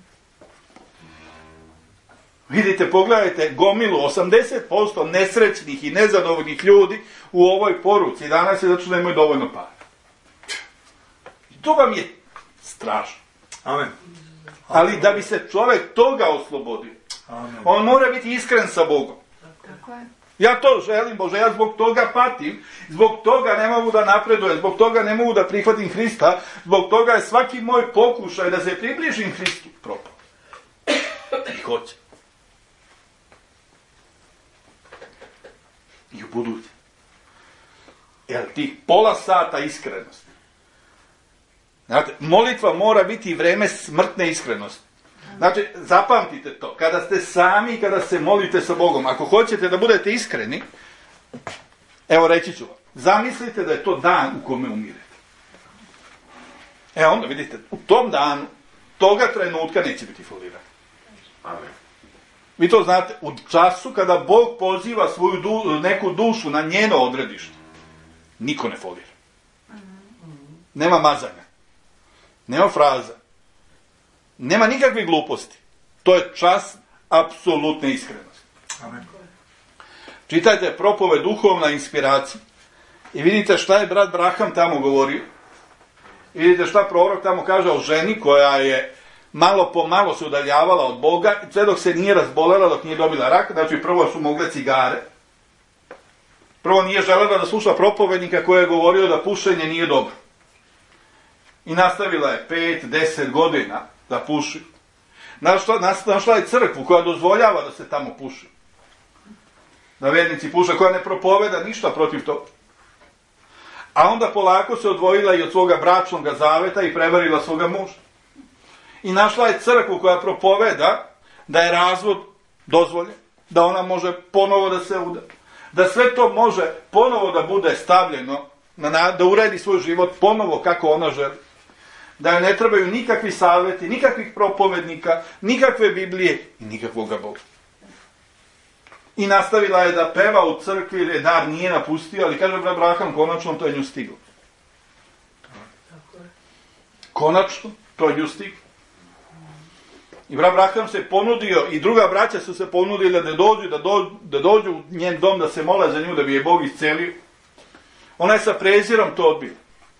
Vidite, pogledajte gomilu, osamdeset posto nesrećnih i nezadovoljnih ljudi u ovoj poruci danas je zato što nemaju dovoljno para. I to vam je strašno. Amen. Ali da bi se čovjek toga oslobodio, Amen. on mora biti iskren sa Bogom. Tako je. Ja to želim, Bože, ja zbog toga patim, zbog toga ne mogu da napredujem, zbog toga ne mogu da prihvatim Hrista, zbog toga je svaki moj pokušaj da se približim Hristu propao. I hoće. I u budući. Jer tih pola sata iskrenosti. Znate, molitva mora biti vreme smrtne iskrenosti. Znači, zapamtite to. Kada ste sami i kada se molite sa Bogom, ako hoćete da budete iskreni, evo reći ću vam, zamislite da je to dan u kome umirete. E onda vidite, u tom danu, toga trenutka neće biti folirani. Amen. Vi to znate, u času kada Bog poziva svoju du, neku dušu na njeno odredište, niko ne folira. Nema mazanja. Nema fraza. Nema nikakve gluposti. To je čas apsolutne iskrenosti. Amen. Čitajte propoved duhovna inspiracija i vidite šta je brat Abraham tamo govorio. I vidite šta prorok tamo kaže o ženi koja je malo po malo se udaljavala od Boga, sve dok se nije razbolela, dok nije dobila rak. Znači prvo su mogle cigare. Prvo nije želela da sluša propovednika koji je govorio da pušenje nije dobro. I nastavila je pet, deset godina da puši. Našla, našla je crkvu koja dozvoljava da se tamo puši. Da vernici puše, koja ne propoveda ništa protiv toga. A onda polako se odvojila i od svoga bračnog zaveta i prevarila svoga muža. I našla je crkvu koja propoveda da je razvod dozvoljen, da ona može ponovo da se uda. Da sve to može ponovo da bude stavljeno, na, da uredi svoj život ponovo kako ona želi. Da joj ne trebaju nikakvi savjeti, nikakvih propovednika, nikakve Biblije i nikakvoga Boga. I nastavila je da peva u crkvi, jer je dar nije napustio, ali kaže brat Abraham, konačno to je nju stiglo. Konačno to je nju stiglo. I brat Abraham se ponudio, i druga braća su se ponudili da dođu, da dođu, da dođu u njen dom, da se mole za nju, da bi je Bog iscelio. Ona je sa prezirom to odbila.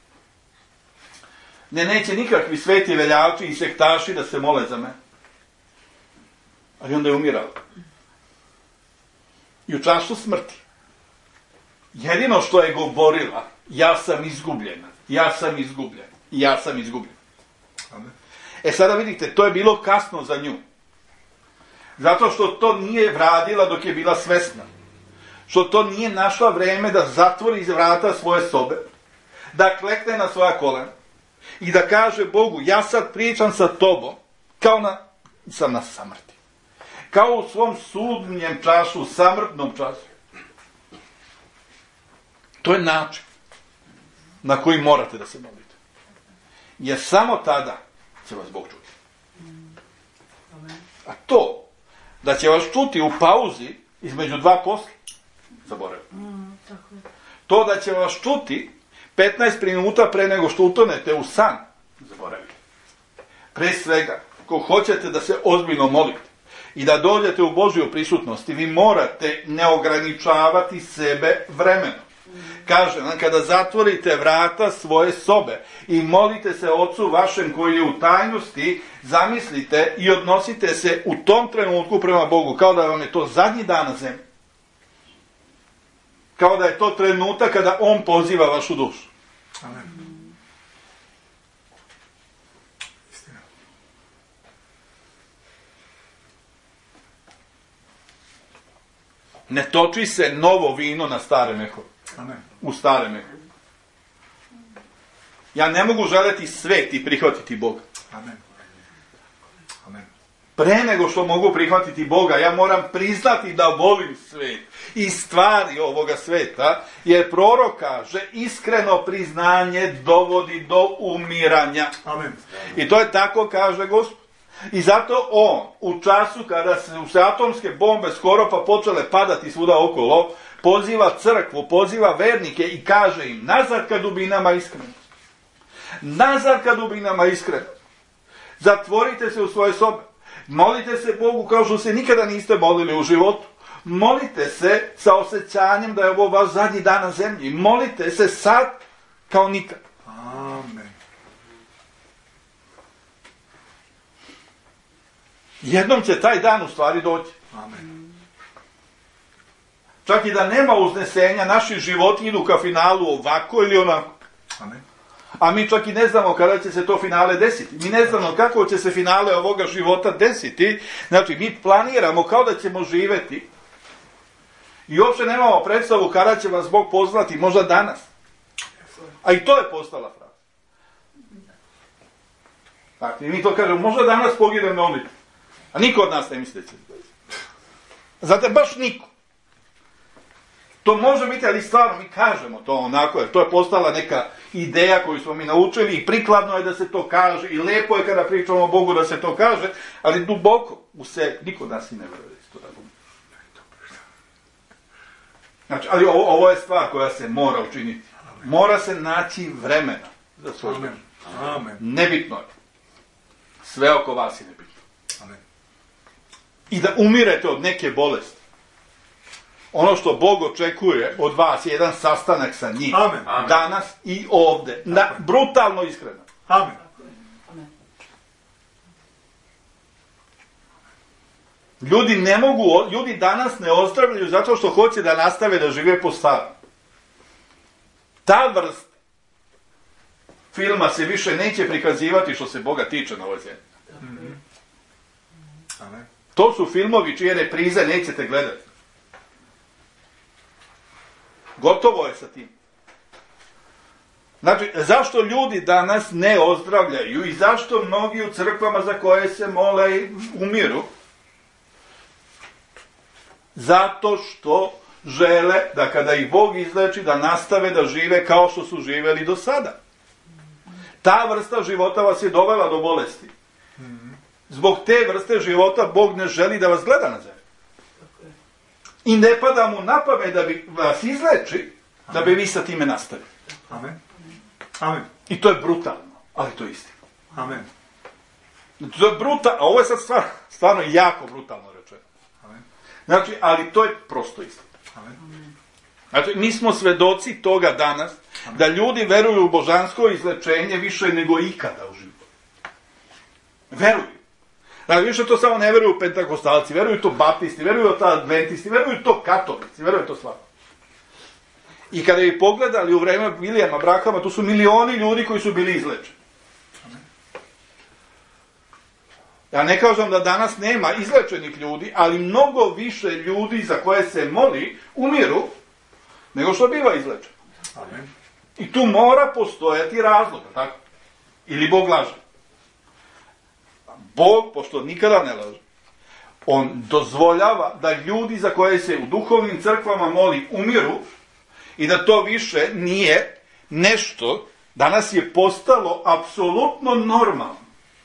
Ne, neće nikakvi sveti veljači i sektaši da se mole za mene. Ali onda je umirala. I u času smrti. Jedino što je govorila, ja sam izgubljena, ja sam izgubljena, ja sam izgubljena. Amen. E sada vidite, to je bilo kasno za nju. Zato što to nije radila dok je bila svesna. Što to nije našla vreme da zatvori iz vrata svoje sobe, da klekne na svoja kolena i da kaže Bogu, ja sad pričam sa tobom, kao na, sam na samrti. Kao u svom sudnjem času, samrtnom času. To je način na koji morate da se molite. Jer samo tada će vas Bog čuti. A to, da će vas čuti u pauzi između dva posla, zaboravim. To da će vas čuti petnaest minuta pre nego što utonete u san, zaboravim. Pre svega, ko hoćete da se ozbiljno molite i da dođete u Božju prisutnost, vi morate ne ograničavati sebe vremenom. Kaže nam, kada zatvorite vrata svoje sobe i molite se Ocu vašem koji je u tajnosti, zamislite i odnosite se u tom trenutku prema Bogu, kao da vam je to zadnji dan na zemlji. Kao da je to trenutak kada On poziva vašu dušu. Amen. Istina. Ne toči se novo vino na stare mehove. Amen. U stare mehove. Ja ne mogu želeti svet i prihvatiti Boga. Amen. Amen. Pre nego što mogu prihvatiti Boga, ja moram priznati da volim svet i stvari ovoga sveta, jer prorok kaže, iskreno priznanje dovodi do umiranja. Amen. I to je tako, kaže Gospod. I zato on, u času kada su se atomske bombe skoro pa počele padati svuda okolo, poziva crkvu, poziva vernike i kaže im, nazad ka dubinama iskrenost. Nazad ka dubinama iskrenost. Zatvorite se u svoje sobe. Molite se Bogu kao što se nikada niste molili u životu. Molite se sa osjećanjem da je ovo vaš zadnji dan na zemlji. Molite se sad kao nikad. Amen. Jednom će taj dan u stvari doći. Amen. Čak i da nema uznesenja, naši životi idu ka finalu ovako ili onako. Amen. A mi čak i ne znamo kada će se to finale desiti. Mi ne znamo kako će se finale ovoga života desiti. Znači, mi planiramo kao da ćemo živeti i uopće nemamo predstavu kada će vas Bog pozvati, možda danas. A i to je postala fraza. Znači, mi to kažemo, možda danas pogidem na ulicu. A niko od nas ne misli da će se desiti. Znate, baš niko. To može biti, ali stvarno mi kažemo to onako, jer to je postala neka ideja koju smo mi naučili i prikladno je da se to kaže i lepo je kada pričamo o Bogu da se to kaže, ali duboko u sebi, niko od nas i ne vjeruje da se to radi. Znači, ali ovo, ovo je stvar koja se mora učiniti. Mora se naći vremena za svoj život. Amen. Nebitno je. Sve oko vas je nebitno. Amen. I da umirete od neke bolesti. Ono što Bog očekuje od vas je jedan sastanak sa njim. Amen. Amen. Danas i ovde. Na, brutalno iskreno. Amen. Ljudi ne mogu, ljudi danas ne ozdravljaju zato što hoće da nastave da žive po starom. Ta vrst filma se više neće prikazivati što se Boga tiče na ovoj zemlji. Mm-hmm. Amen. To su filmovi čije reprize nećete gledati. Gotovo je sa tim. Znači, zašto ljudi danas ne ozdravljaju i zašto mnogi u crkvama za koje se mole umiru? Zato što žele da kada ih Bog izleči da nastave da žive kao što su živeli do sada. Ta vrsta života vas je dovela do bolesti. Zbog te vrste života Bog ne želi da vas gleda na zemlji. I ne pada mu na pamet da bi vas izleči, da bi vi sa time nastavili. Amen. Amen. I to je brutalno, ali to je istina. Amen. To je brutalno, a ovo je sad stvar, stvarno jako brutalno rečeno. Amen. Znači, ali to je prosto istina. Amen. Znači, mi smo svedoci toga danas, da ljudi veruju u božansko izlečenje više nego ikada u životu. Veruju. Znači, više to samo ne veruju pentakostalci, veruju to baptisti, veruju to adventisti, veruju to katolici, veruju to svako. I kada bi pogledali u vreme Vilijama Brahama, tu su milioni ljudi koji su bili izlečeni. Ja ne kažem da danas nema izlečenih ljudi, ali mnogo više ljudi za koje se moli umiru nego što biva izlečeno. Amen. I tu mora postojati razlog, tako? Ili Bog laže. Bog, pošto nikada ne laže, on dozvoljava da ljudi za koje se u duhovnim crkvama moli umiru i da to više nije nešto, danas je postalo apsolutno normalno.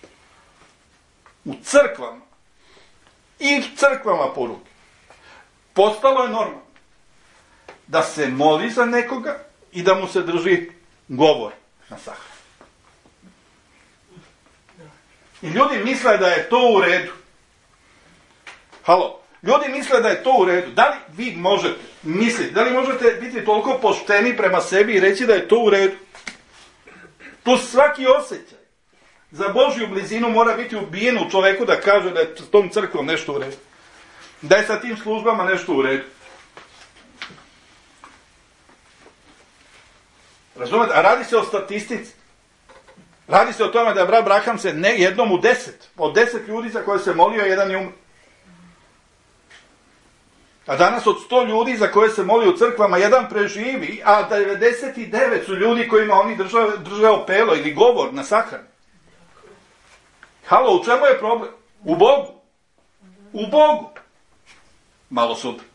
U crkvama i crkvama poruke postalo je normalno da se moli za nekoga i da mu se drži govor na sahranu. I ljudi misle da je to u redu. Halo, ljudi misle da je to u redu. Da li vi možete misliti, da li možete biti toliko pošteni prema sebi i reći da je to u redu? Tu svaki osjećaj za Božju blizinu mora biti ubijen u čoveku da kaže da je s tom crkvom nešto u redu. Da je sa tim službama nešto u redu. Razumete? A radi se o statistici. Radi se o tome da je brat Braham se ne, jednom u deset, od deset ljudi za koje se molio, jedan je umro. A danas od sto ljudi za koje se moli u crkvama, jedan preživi, a devedeset devet su ljudi kojima oni drže, drže opelo ili govor na sahrani. Halo, u čemu je problem? U Bogu. U Bogu. Malo sutra.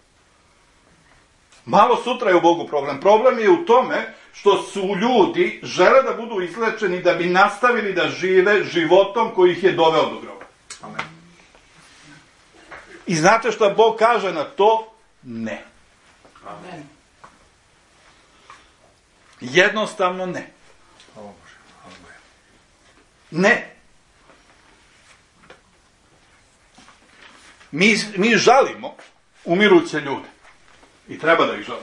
Malo sutra je u Bogu problem. Problem je u tome što su ljudi žele da budu izlečeni da bi nastavili da žive životom koji ih je doveo do groba. Amen. I znate što Bog kaže na to? Ne. Amen. Jednostavno ne. O Bože, haleluja. Ne. Mi, mi žalimo umiruće ljude. I treba da ih žalimo.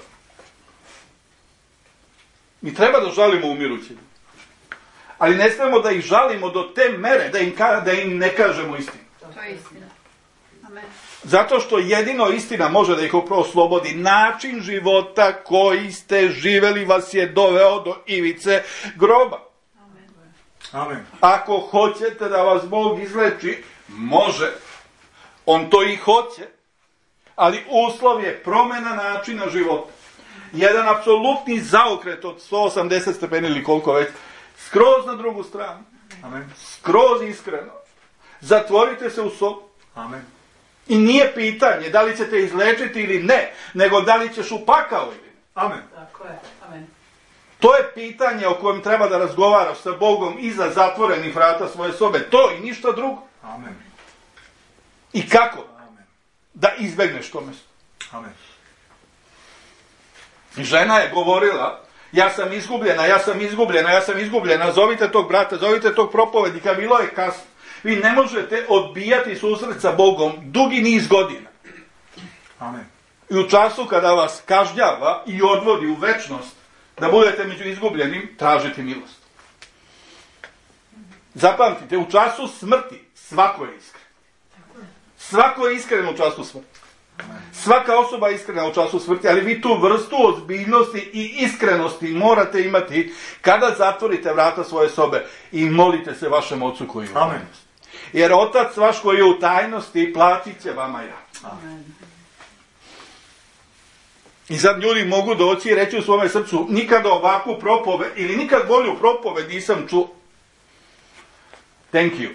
Mi treba da žalimo umiruće ljude. Ali ne smemo da ih žalimo do te mere da im, ka, da im ne kažemo istinu. To je istina. Amen. Zato što jedino istina može da ih oslobodi. Način života koji ste živeli vas je doveo do ivice groba. Amen. Amen. Ako hoćete da vas Bog izleči, može. On to i hoće, ali uslov je promjena načina života. Jedan apsolutni zaokret od sto osamdeset stepeni ili koliko već, skroz na drugu stranu. Amen. Skroz iskreno. Zatvorite se u sobu. Amen. I nije pitanje da li ćete izlečiti ili ne, nego da li ćeš u pakao ili ne. Amen. Tako je. Amen. To je pitanje o kojem treba da razgovaraš sa Bogom iza zatvorenih vrata svoje sobe. To i ništa drugo. Amen. I kako Amen. da izbegneš to mjesto. Amen. I žena je govorila, ja sam izgubljena, ja sam izgubljena, ja sam izgubljena, zovite tog brata, zovite tog propovednika, bilo je kasno. Vi ne možete odbijati susret sa Bogom dugi niz godina. Amen. I u času kada vas kažnjava i odvodi u večnost, da budete među izgubljenim, tražite milost. Zapamtite, u času smrti svako je iskren. Svako je iskren u času smrti. Svaka osoba je iskrena u času smrti, ali vi tu vrstu ozbiljnosti i iskrenosti morate imati kada zatvorite vrata svoje sobe i molite se vašem Ocu koji je u tajnosti. Jer Otac vaš koji je u tajnosti platit će vama ja. Amen. I sad ljudi mogu doći i reći u svome srcu, nikada ovakvu propoved ili nikad bolju propoved nisam čuo. Thank you.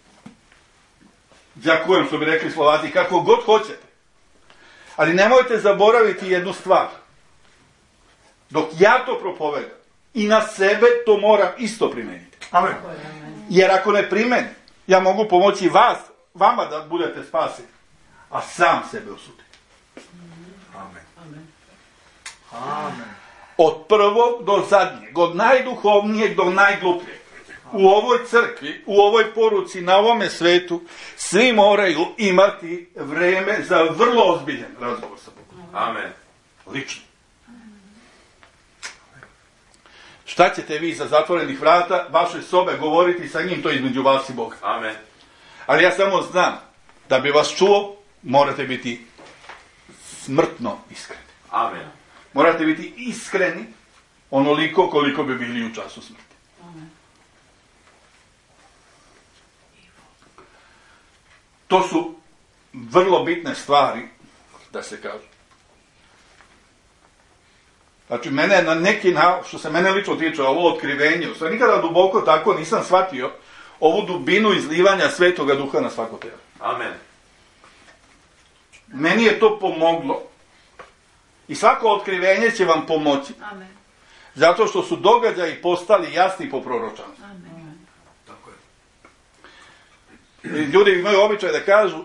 Đakujem, što bi rekli Slovaci, kako god hoćete. Ali nemojte zaboraviti jednu stvar. Dok ja to propovedam, i na sebe to moram isto primeniti. Amen. Jer ako ne primenim, ja mogu pomoći vas, vama da budete spaseni, a sam sebe osuditi. Amen. Amen. Amen. Od prvog do zadnjeg, od najduhovnijeg do najglupljeg. U ovoj crkvi, u ovoj poruci, na ovome svetu, svi moraju imati vreme za vrlo ozbiljan razgovor sa Bogom. Amen. Lično. Šta ćete vi za zatvorenih vrata vaše sobe govoriti sa njim, to je između vas i Boga. Amen. Ali ja samo znam, da bi vas čuo, morate biti smrtno iskreni. Amen. Morate biti iskreni onoliko koliko bi bili u času smrti. To su vrlo bitne stvari da se kažu. Znači, mene na neki način, što se mene lično tiče, ovo otkrivenje, u stvari nikada duboko tako nisam shvatio ovu dubinu izlivanja Svetoga Duha na svako telo. Amen. Meni je to pomoglo i svako otkrivenje će vam pomoći. Amen. Zato što su događaji postali jasni po proročanstvu. Amen. Tako je. I ljudi imaju običaj da kažu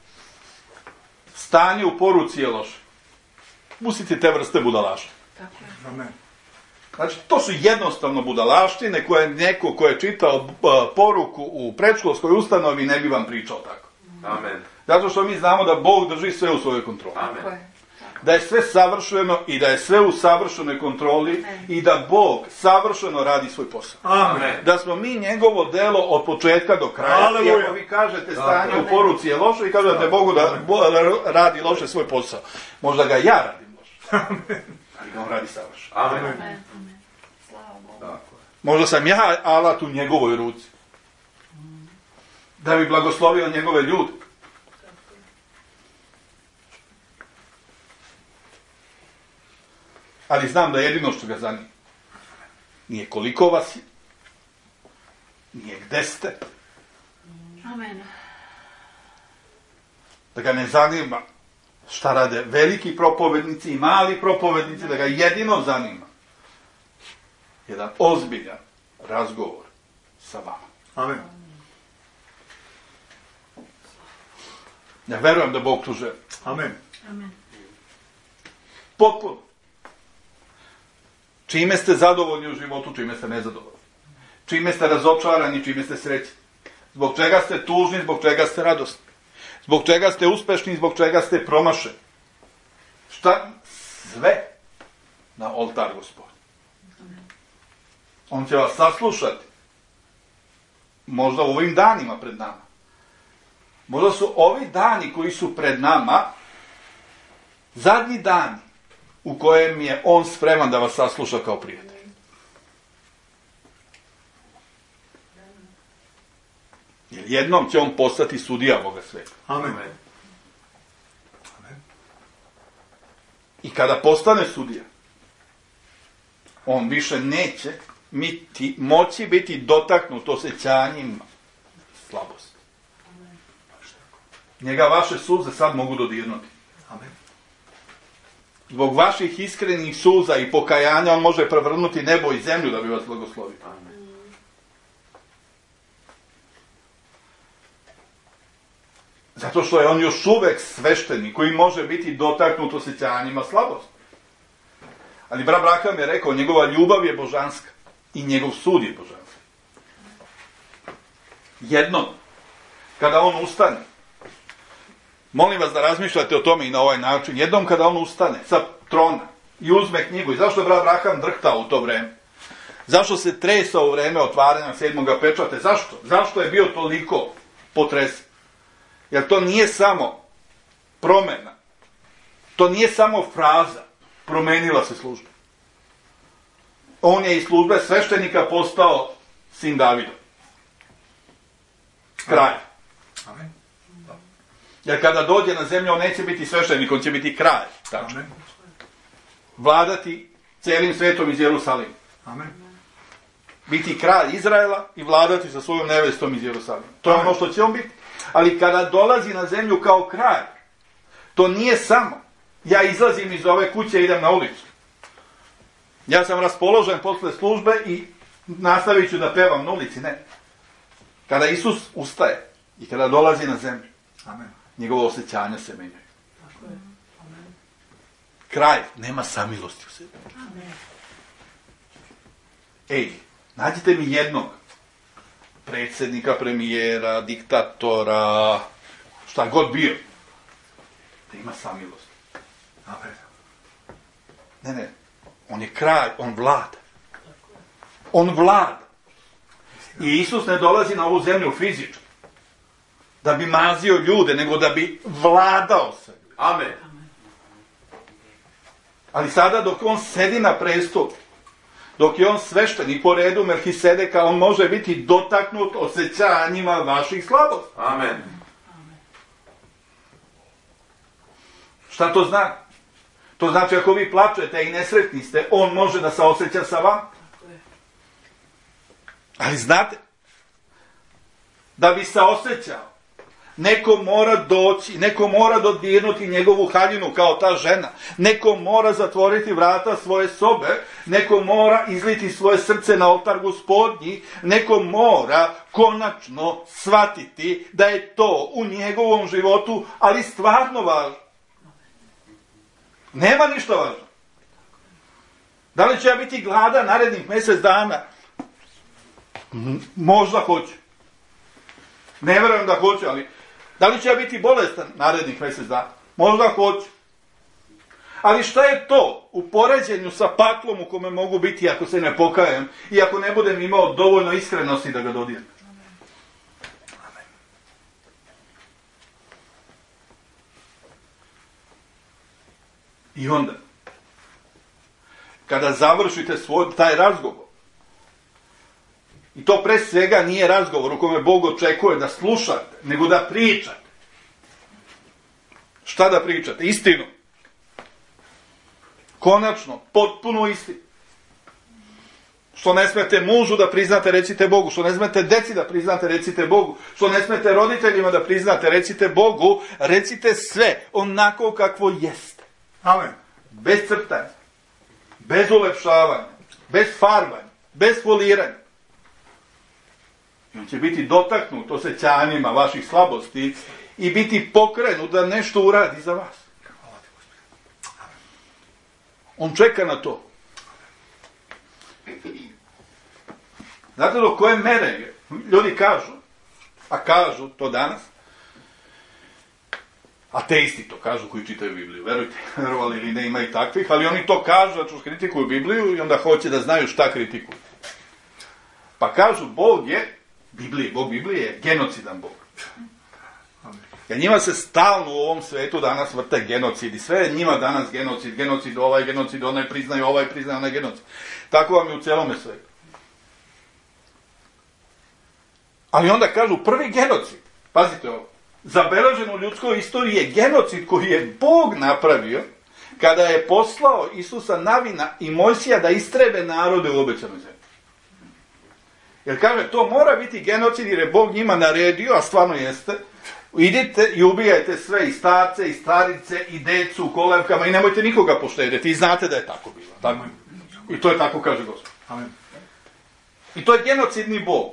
stanje u poruci je loše. Pustite te vrste budalaštine. Tako je. Amen. Znači, to su jednostavno budalaštine koje neko ko je čitao uh, poruku u predškolskoj ustanovi ne bi vam pričao tako. Amen. Zato što mi znamo da Bog drži sve u svojoj kontroli. Tako Amen. je. Da je sve savršeno i da je sve u savršenoj kontroli i da Bog savršeno radi svoj posao. Amen. Da smo mi njegovo delo od početka do kraja. Aleluja. I ako vi kažete stanje u poruci je loše i kažete Bogu da Bo- radi loše svoj posao. Možda ga ja radim loše. Ali ga on radi savršeno. Amen. Amen. Amen. Slava Bogu. Tako je. Možda sam ja alat u njegovoj ruci. Da bi blagoslovio njegove ljude. Ali znam da jedino što ga zanima nije koliko vas je, nije gde ste, Amen. da ga ne zanima šta rade veliki propovednici i mali propovednici, da ga jedino zanima jedan ozbiljan razgovor sa vama. Amen. Ja verujem da Bog tu želi. Amen. Amen. Potpuno. Čime ste zadovoljni u životu, čime ste nezadovoljni. Čime ste razočarani, čime ste srećni. Zbog čega ste tužni, zbog čega ste radosni. Zbog čega ste uspešni, zbog čega ste promašeni. Šta? Sve na oltar Gospoda. On će vas saslušati. Možda u ovim danima pred nama. Možda su ovi dani koji su pred nama zadnji dani u kojem je on spreman da vas sasluša kao prijatelj. Jer jednom će on postati sudija Boga sveta. Amen. Amen. Amen. I kada postane sudija, on više neće miti, moći biti dotaknut osjećanjima slabosti. Njega vaše suze sad mogu dodirnuti. Amen. Zbog vaših iskrenih suza i pokajanja on može prevrnuti nebo i zemlju da bi vas blagoslovio. Amen. Zato što je on još uvek sveštenik koji može biti dotaknut osjećanjima slabosti. Ali brat Abraham je rekao, njegova ljubav je božanska i njegov sud je božanski. Jednom, kada on ustane, molim vas da razmišljate o tome i na ovaj način, jednom kada on ustane sa trona i uzme knjigu, i zašto je brat Abraham drhtao u to vreme? Zašto se tresao u vreme otvaranja sedmoga pečata? Zašto? Zašto je bio toliko potresen? Jer to nije samo promena. To nije samo fraza. Promenila se služba. On je iz službe sveštenika postao sin Davida. Kralj. Amen. Jer kada dođe na zemlju, on neće biti sveštenik, on će biti kralj. Tačno. Amen. Vladati cijelim svetom iz Jerusalima. Amen. Biti kralj Izraela i vladati sa svojom nevestom iz Jerusalima. To je ono što će on biti. Ali kada dolazi na zemlju kao kralj, to nije samo ja izlazim iz ove kuće i idem na ulicu. Ja sam raspoložen posle službe i nastavit ću da pevam na ulici. Ne. Kada Isus ustaje i kada dolazi na zemlju, Amen. njegove osjećanja se menjaju. Tako je. Amen. Kralj nema samilosti u sebi. Amen. Ej, nađite mi jednog predsjednika, premijera, diktatora, šta god bio, da ima samilost. Amen. Ne, ne, on je kralj, on vlada. On vlada. I Isus ne dolazi na ovu zemlju fizički, da bi mazio ljude, nego da bi vladao se. Amen. Ali sada dok on sedi na prestolu, dok je on sveštenik po redu Melhisedeka, on može biti dotaknut osjećanjima vaših slabosti. Amen. Šta to znači? To znači ako vi plačete i nesretni ste, on može da se osjeća sa vama. Ali znate, da bi se osjećao, neko mora doći, neko mora dodirnuti njegovu haljinu kao ta žena. Neko mora zatvoriti vrata svoje sobe, neko mora izliti svoje srce na oltar Gospodnji, neko mora konačno shvatiti da je to u njegovom životu, ali stvarno važno. Nema ništa važno. Da li će ja biti gladan narednih mjesec dana? Možda hoću. Ne vjerujem da hoću, ali da li će ja biti bolestan narednih mjesec dana? Možda hoću. Ali šta je to u poređenju sa paklom u kome mogu biti ako se ne pokajem i ako ne budem imao dovoljno iskrenosti da ga dodijem? I onda, kada završite svoj, taj razgovor, i to pre svega nije razgovor u kome Bog očekuje da slušate, nego da pričate. Šta da pričate? Istinu. Konačno, potpuno istinu. Što ne smete mužu da priznate, recite Bogu. Što ne smete deci da priznate, recite Bogu. Što ne smete roditeljima da priznate, recite Bogu. Recite sve onako kakvo jeste. Amen. Bez crtanja, bez ulepšavanja, bez farbanja, bez foliranja. I on će biti dotaknut osjećanjima vaših slabosti i biti pokrenut da nešto uradi za vas. On čeka na to. Znate do koje mere ljudi kažu, a kažu to danas, ateisti to kažu koji čitaju Bibliju, verujte, verovali ili ne, ima i takvih, ali oni to kažu zato što kritikuju Bibliju i onda hoće da znaju šta kritikuju. Pa kažu, Bog je, Biblije, Bog Biblije je genocidan Bog. Jer njima se stalno u ovom svetu danas vrte genocid i sve je njima danas genocid, genocid ovaj, genocid onaj, priznaju ovaj, priznaju onaj genocid. Tako vam je u celome svetu. Ali onda kažu, prvi genocid, pazite ovo, zabeležen u ljudskoj istoriji je genocid koji je Bog napravio kada je poslao Isusa Navina i Mojsija da istrebe narode u obećanoj zemlji. Jer kaže, to mora biti genocid jer je Bog njima naredio, a stvarno jeste, idite i ubijajte sve i starce i starice i decu u kolevkama i nemojte nikoga poštedjeti i znate da je tako bilo. Tako? I to je tako kaže Gospod. Amen. I to je genocidni Bog.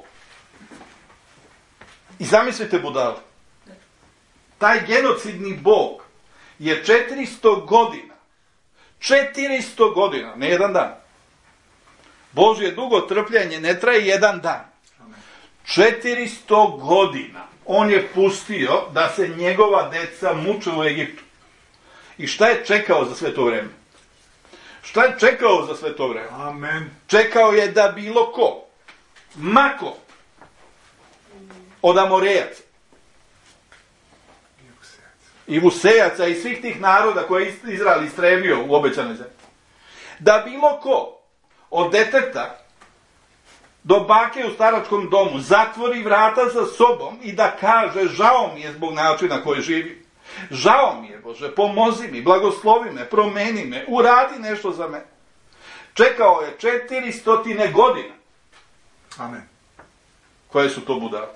I zamislite budale. Taj genocidni Bog je četiristo godina, četiristo godina, ne jedan dan. Božje dugo trpljenje ne traje jedan dan. četiristo godina on je pustio da se njegova deca muče u Egiptu. I šta je čekao za sve to vreme? Šta je čekao za sve to vreme? Amen. Čekao je da bilo ko, mako, od Amorejaca, i Vusejaca i svih tih naroda koje je Izrael istrebio u obećanoj zemlji, da bilo ko od deteta do bake u staračkom domu zatvori vrata za sobom i da kaže, žao mi je zbog načina koji živi. Žao mi je, Bože, pomozi mi, blagoslovi me, promeni me, uradi nešto za mene. Čekao je četiristotine godina. Amen. Koje su to budale?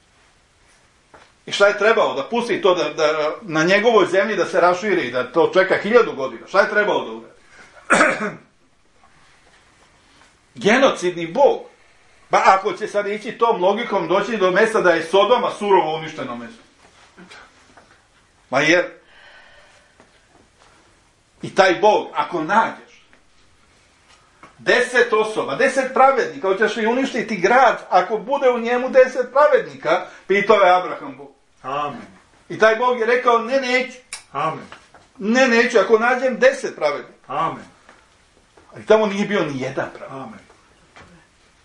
I šta je trebalo? Da pusti to da, da, na njegovoj zemlji da se raširi i da to čeka hiljadu godina. Šta je trebalo da uradi? Genocidni Bog. Pa ako će sad ići tom logikom doći do mjesta da je Sodoma surovo uništeno mjesto. Ma jer i taj Bog, ako nađeš deset osoba, deset pravednika, hoćeš li uništiti grad ako bude u njemu deset pravednika, pitao je Abraham Bog. Amen. I taj Bog je rekao, ne, neću. Amen. Ne, neću, ako nađem deset pravednika. Amen. Ali tamo nije bio ni jedan pravednik. Amen.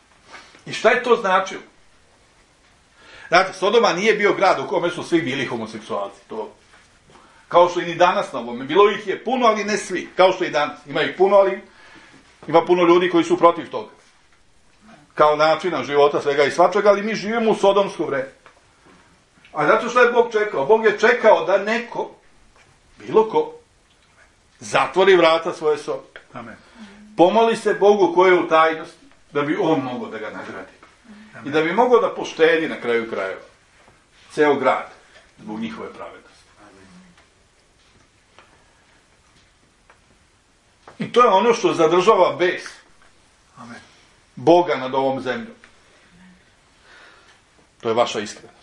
I šta je to značilo? Znate, Sodoma nije bio grad u kome su svi bili homoseksualci. To, kao što i ni danas na ovome. Bilo ih je puno, ali ne svi. Kao što i danas. Ima ih puno, ali ima puno ljudi koji su protiv toga. Kao načina života, svega i svačega, ali mi živimo u sodomsko vreme. A zato što je Bog čekao? Bog je čekao da neko, bilo ko, zatvori vrata svoje sobe. Amen. Pomoli se Bogu koji je u tajnosti, da bi on mogao da ga nagradi. I da bi mogao da poštedi na kraju krajeva ceo grad zbog njihove pravednosti. I to je ono što zadržava bes Amen. Boga nad ovom zemljom. To je vaša iskrenost.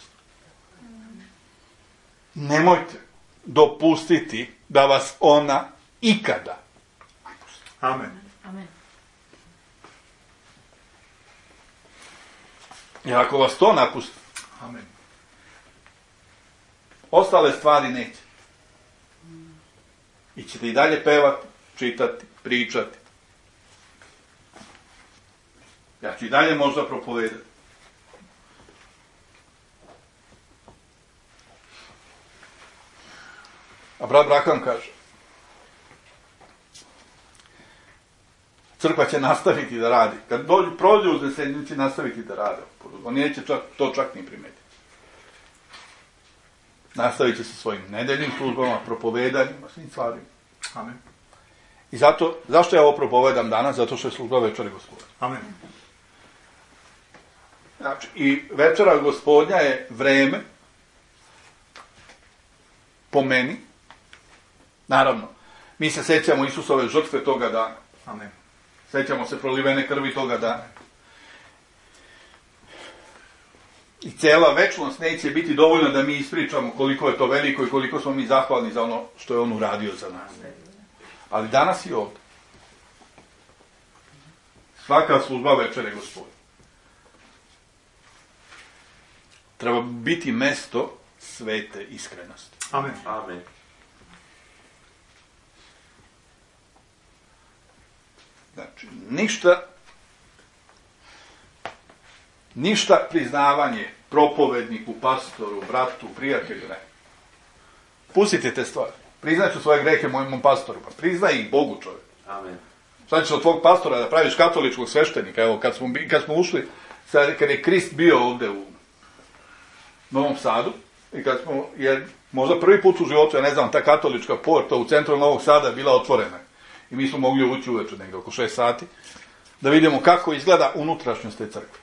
Nemojte dopustiti da vas ona ikada. Amen. Amen. Jer ako vas to napusti, Amen. ostale stvari neće. I ćete i dalje pevati, čitati, pričati. Ja ću i dalje možda propovedati. A brat Braham kaže, crkva će nastaviti da radi. Kad dođu, prođu uznesenju, će nastaviti da rade. On neće čak, to čak ni primetiti. Nastavit će se svojim nedeljnim službama, propovedanjima, svim stvarima. Amen. I zato, zašto ja ovo propovedam danas? Zato što je služba večere Gospoda. Amen. Znači, i večera Gospodnja je vreme, po meni, naravno, mi se sećamo Isusove žrtve toga dana. Amen. Sećamo se prolivene krvi toga dana. I cela večnost neće biti dovoljna da mi ispričamo koliko je to veliko i koliko smo mi zahvalni za ono što je on uradio za nas. Ali danas i ovdje. Svaka služba večere Gospodnje treba biti mesto svete iskrenosti. Amen. Amen. Znači, ništa ništa priznavanje propovedniku, pastoru, bratu, prijatelju, ne. Pustite te stvari. Priznaću svoje grehe mojom pastoru, pa priznaj ih Bogu, čovjek. Amen. Sad ćeš od tvog pastora da praviš katoličkog sveštenika. Evo, kad smo, kad smo ušli, sad, kad je Krist bio ovdje u Novom Sadu, i kad smo, jer možda prvi put u životu, ja ne znam, ta katolička porta u centru Novog Sada je bila otvorena. I mi smo mogli ući uveče, negdje oko šest sati, da vidimo kako izgleda unutrašnjost te crkve.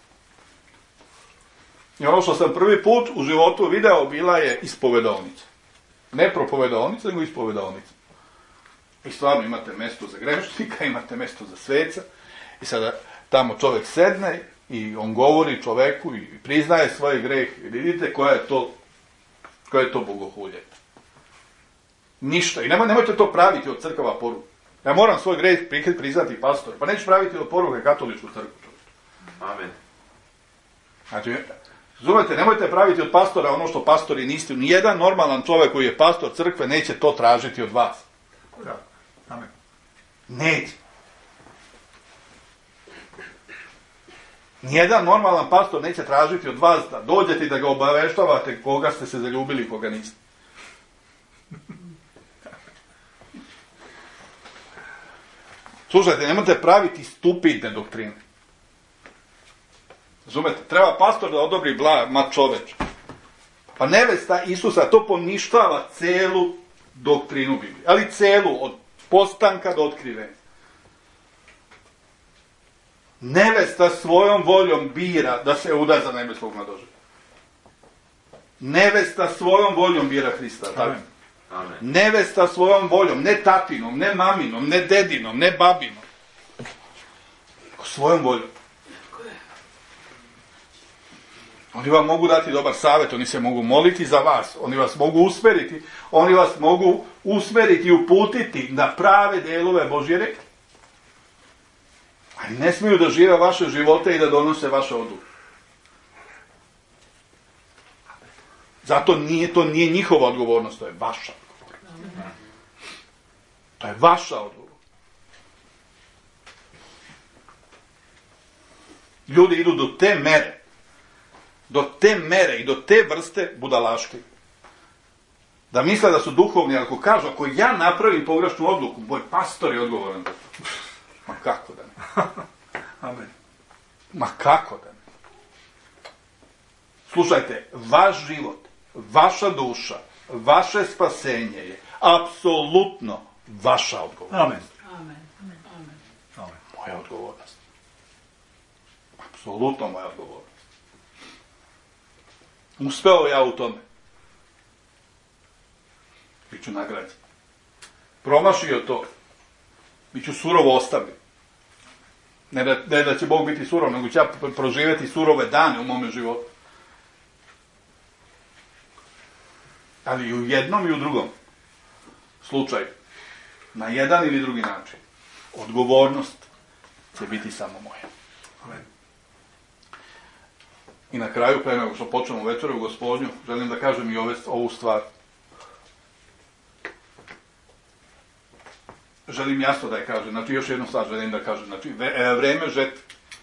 I ono što sam prvi put u životu video, bila je ispovedalnica. Ne propovedalnica, nego ispovedalnica. I stvarno imate mjesto za grešnika, imate mjesto za sveca. I sada tamo čovjek sedne i on govori čovjeku i priznaje svoje greh. I vidite koja je to, koja je to bogohulje. Ništa. I nemoj, nemojte to praviti od crkava poruke. Ja moram svoj greh priznati pastor. Pa neću praviti od poruke katoličku crkvu. Amen. Znači, razumete, nemojte praviti od pastora ono što pastori niste. Nijedan normalan čovjek koji je pastor crkve neće to tražiti od vas. Da. Amen. Neće. Nijedan normalan pastor neće tražiti od vas da dođete i da ga obaveštavate koga ste se zaljubili i koga niste. Slušajte, nemojte praviti stupidne doktrine. Razumete, treba pastor da odobri blag, ma čoveč. Pa nevesta Isusa to poništava celu doktrinu Biblije. Ali celu, od postanka do otkrivenja. Nevesta svojom voljom bira da se uda za nebeskog mladoželjka. Nevesta svojom voljom bira Hrista. Amen. Amen. Nevesta svojom voljom, ne tatinom, ne maminom, ne dedinom, ne babinom. Svojom voljom. Oni vam mogu dati dobar savjet, oni se mogu moliti za vas, oni vas mogu usmeriti, oni vas mogu usmeriti i uputiti na prave delove Božje reči. Ali ne smiju da žive vaše živote i da donose vaše odluke. Zato nije, to nije njihova odgovornost, to je vaša odgovornost. To je vaša odgovornost. Ljudi idu do te mere, do te mere i do te vrste budalaške, da misle da su duhovni, ako kažu, ako ja napravim pogrešnu odluku, moj pastor je odgovoran za to. Ma kako da ne? Amen. Ma kako da ne? Slušajte, vaš život, vaša duša, vaše spasenje je apsolutno vaša odgovornost. Amen. Amen. Amen. Amen. Moja odgovornost. Apsolutno moja odgovornost. Uspeo ja u tome. Biću nagrađen. Promašio to. Biću surovo ostavljen. Ne da, ne da će Bog biti surov, nego će ja proživjeti surove dane u mome životu. Ali i u jednom i u drugom slučaju, na jedan ili drugi način, odgovornost će biti samo moja. Amen. I na kraju, pre nego što počnemo večeru u Gospodnju, želim da kažem i ove, ovu stvar. Želim jasno da je kažem, znači još jednu stvar želim da kažem, znači vreme žetve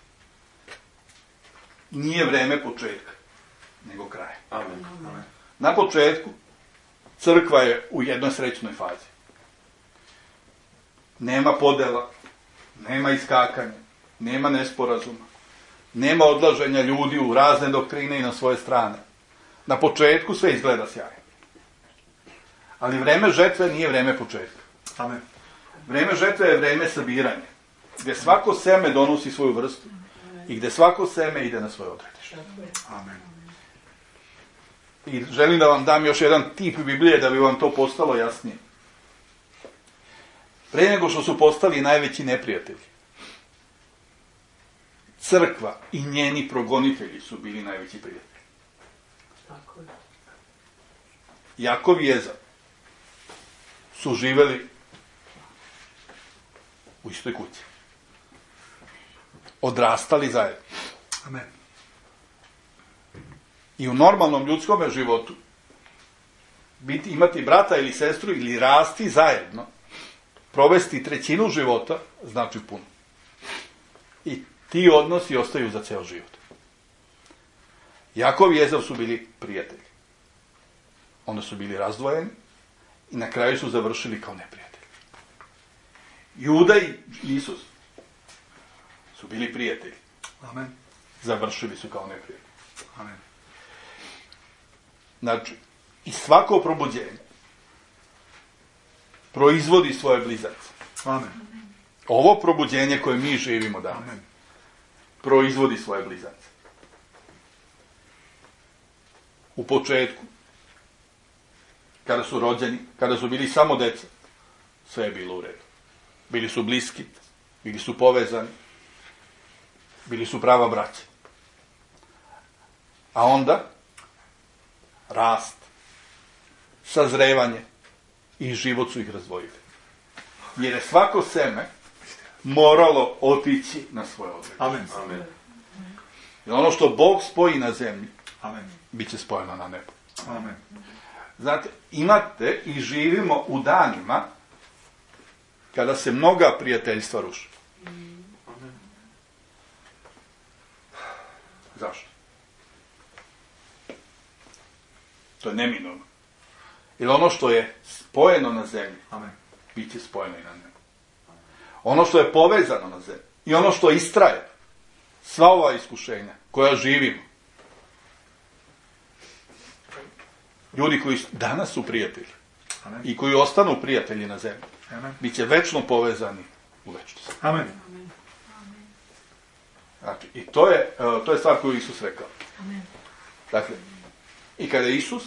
nije vreme početka, nego kraja. Amen. Amen. Na početku crkva je u jednoj srećnoj fazi. Nema podela, nema iskakanja, nema nesporazuma, nema odlaženja ljudi u razne doktrine i na svoje strane. Na početku sve izgleda sjajno. Ali vreme žetve nije vreme početka. Amen. Vreme žetve je vreme sabiranja, gdje svako seme donosi svoju vrstu i gdje svako seme ide na svoje odredište. Amen. I želim da vam dam još jedan tip Biblije da bi vam to postalo jasnije. Pre nego što su postali najveći neprijatelji, crkva i njeni progonitelji su bili najveći prijatelji. Tako je. Jakov i Ezav su živeli u istoj kući. Odrastali zajedno. Amen. I u normalnom ljudskom životu biti, imati brata ili sestru ili rasti zajedno, provesti trećinu života, znači puno. I ti odnosi ostaju za ceo život. Jakov i Ezav su bili prijatelji. Onda su bili razdvojeni i na kraju su završili kao neprijatelji. Juda i Isus su bili prijatelji. Amen. Završili su kao neprijatelji. Amen. Znači, i svako probuđenje proizvodi svoje blizance. Amen. Ovo probuđenje koje mi živimo danas Amen. proizvodi svoje blizance. U početku, kada su rođeni, kada su bili samo deca, sve je bilo u redu. Bili su bliski, bili su povezani, bili su prava braća. A onda, rast, sazrevanje i život su ih razdvojili. Jer je svako seme moralo otići na svoje odredište. Amen. Amen. Jer ono što Bog spoji na zemlji, Amen. bit će spojeno na nebu. Amen. Znate, imate i živimo u danima kada se mnoga prijateljstva ruše. Zašto? To je neminovno. Jer ono što je spojeno na zemlji, Amen. bit će spojeno i na nebu. Ono što je povezano na zemlji i ono što istraje, sva ova iskušenja koja živimo, ljudi koji danas su prijatelji Amen. i koji ostanu prijatelji na zemlji, Amen. bit će večno povezani u večnosti. Amen. Znači, i to je, to je stvar koju Isus rekao. Amen. Dakle, i kada je Isus,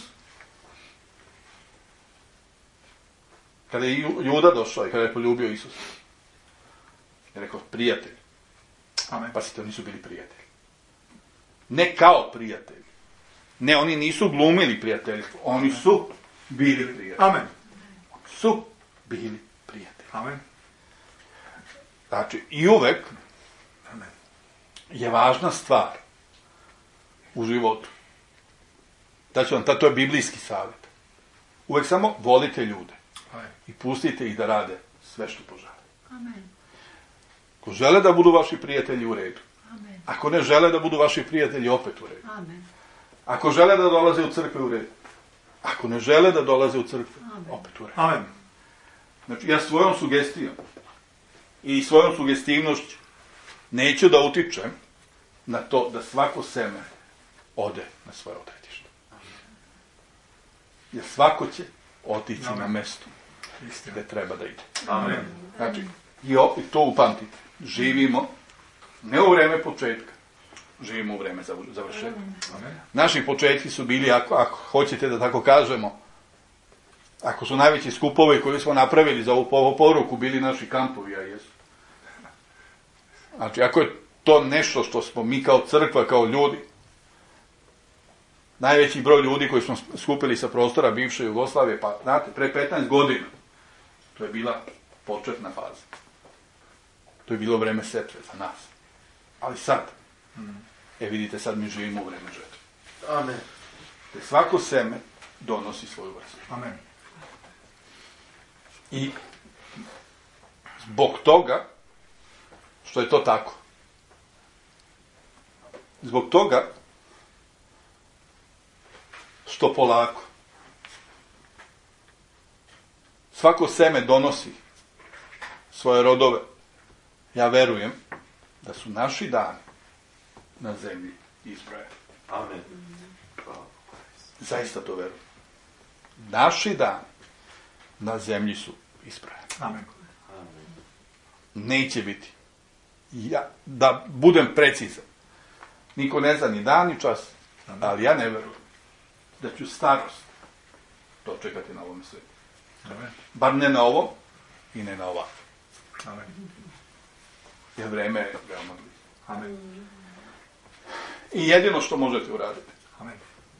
kada je Juda došao i kada je poljubio Isus, je rekao, prijatelj. Amen. Pa si to nisu bili prijatelji. Ne kao prijatelji. Ne, oni nisu glumili prijateljstvo. Oni su bili prijatelji. Amen. Su bili prijatelji. Amen. Znači, i uvek Amen. je važna stvar u životu. Znači vam, to je biblijski savjet. Uvek samo volite ljude Amen. i pustite ih da rade sve što požele. Amen. Ko žele da budu vaši prijatelji, u redu. Amen. Ako ne žele da budu vaši prijatelji, opet u redu. Amen. Ako žele da dolaze u crkve, u redu. Ako ne žele da dolaze u crkve, Amen. opet u redu. Amen. Znači, ja svojom sugestijom i svojom sugestivnošću neću da utičem na to da svako seme ode na svoje odredište. Jer svako će otići Amen. na mesto Istina. gde treba da ide. Amen. Znači, i opet to upamtite. Živimo ne u vreme početka, živimo u vreme zav- završetka. Amen. Naši početki su bili, ako, ako hoćete da tako kažemo, ako su najveći skupovi koji smo napravili za ovu ovu poruku bili naši kampovi, a jesu. Znači, ako je to nešto što smo mi kao crkva, kao ljudi, najveći broj ljudi koji smo skupili sa prostora bivše Jugoslavije, pa znate, pre petnaest godina, to je bila početna faza. To je bilo vreme setve za nas. Ali sad, e vidite, sad mi živimo u vreme žetve. Amen. Te svako seme donosi svoju vrstu. Amen. I zbog toga, što je to tako, zbog toga što polako svako seme donosi svoje rodove, ja verujem da su naši dani na zemlji izbrojeni. Amen. Zaista to verujem. Naši dani na zemlji su ispravljeni. Amen. Neće biti. Ja, da budem precizan. Niko ne zna ni dan ni čas, ali ja ne verujem da ću starost dočekati na ovom svijetu. Amen. Bar ne na ovom i ne na ovakvom. Amen. Jer vreme je veoma blizu. Amen. I jedino što možete uraditi, Amen.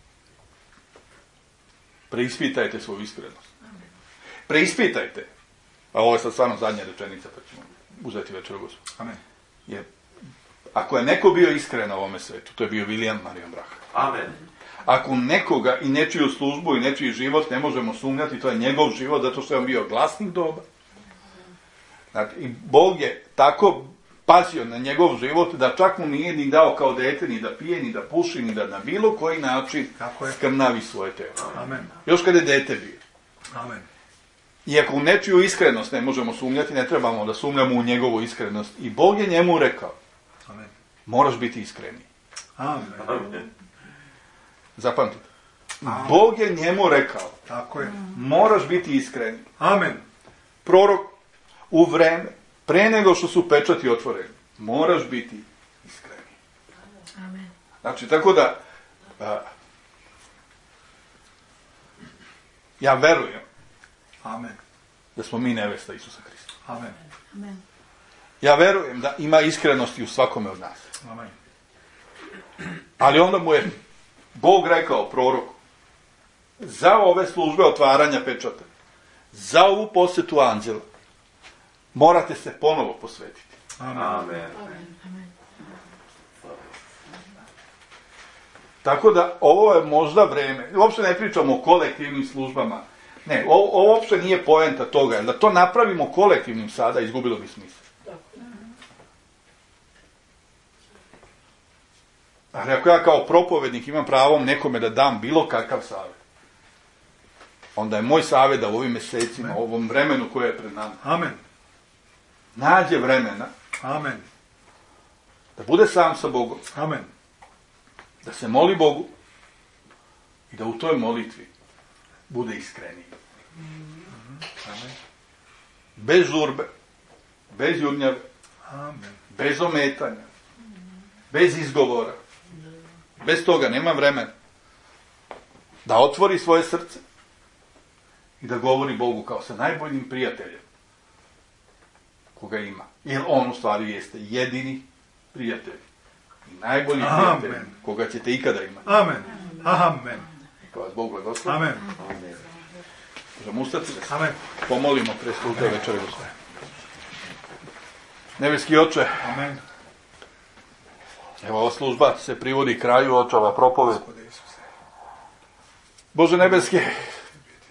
preispitajte svoju iskrenost. Preispitajte. A ovo je sad stvarno zadnja rečenica, pa ćemo uzeti večeru Gospodu. Amen. Jer ako je neko bio iskren na ovome svetu, to je bio William Marion Branham. Amen. Ako nekoga i nečiju službu i nečiji život ne možemo sumnjati, to je njegov život, zato što je on bio glasnik doba. Znači, i Bog je tako pazio na njegov život da čak mu nije ni dao kao dete ni da pije, ni da puši, ni da na bilo koji način Tako je. skrnavi svoje telo. Amen. Još kad je dete bio. Amen. I ako u nečiju iskrenost ne možemo sumnjati, ne trebamo da sumnjamo u njegovu iskrenost. I Bog je njemu rekao, Amen. moraš biti iskreniji. Amen. Amen. Zapamtite. Bog je njemu rekao, Tako je. moraš biti iskreniji. Amen. Prorok u vreme, pre nego što su pečati otvoreni, moraš biti iskreniji. Amen. Znači, tako da, a, ja verujem Amen. da smo mi nevesta Isusa Hrista. Amen. Amen. Ja verujem da ima iskrenosti u svakome od nas. Amen. Ali onda mu je Bog rekao proroku, za ove službe otvaranja pečata, za ovu posjetu anđela, morate se ponovo posvetiti. Amen. Amen. Amen. Tako da ovo je možda vreme, uopšte ne pričamo o kolektivnim službama, ne, ovo, ovo uopšte nije poenta toga, jer da to napravimo kolektivnim sada, izgubilo bi smisla. Ali ako ja kao propovednik imam pravom nekome da dam bilo kakav savjet, onda je moj savjet da u ovim mjesecima, u ovom vremenu koje je pred nama, Amen. nađe vremena Amen. da bude sam sa Bogom, Amen. da se moli Bogu i da u toj molitvi bude iskreniji. Amen. Bez žurbe, bez jurnjave, Amen. bez ometanja, bez izgovora. Bez toga nema vremena da otvori svoje srce i da govori Bogu kao sa najboljim prijateljem koga ima. Jer on u stvari jeste jedini prijatelj i najbolji Amen. prijatelj koga ćete ikada imati. Amen. Amen. Neka vas Bog blagoslovi. Amen. Možemo ustati da se Amen. pomolimo pre službe večere Gospodine. Nebeski Oče, Amen. evo ova služba se privodi kraju, očeva propoved. Gospode Isuse. Bože nebeski,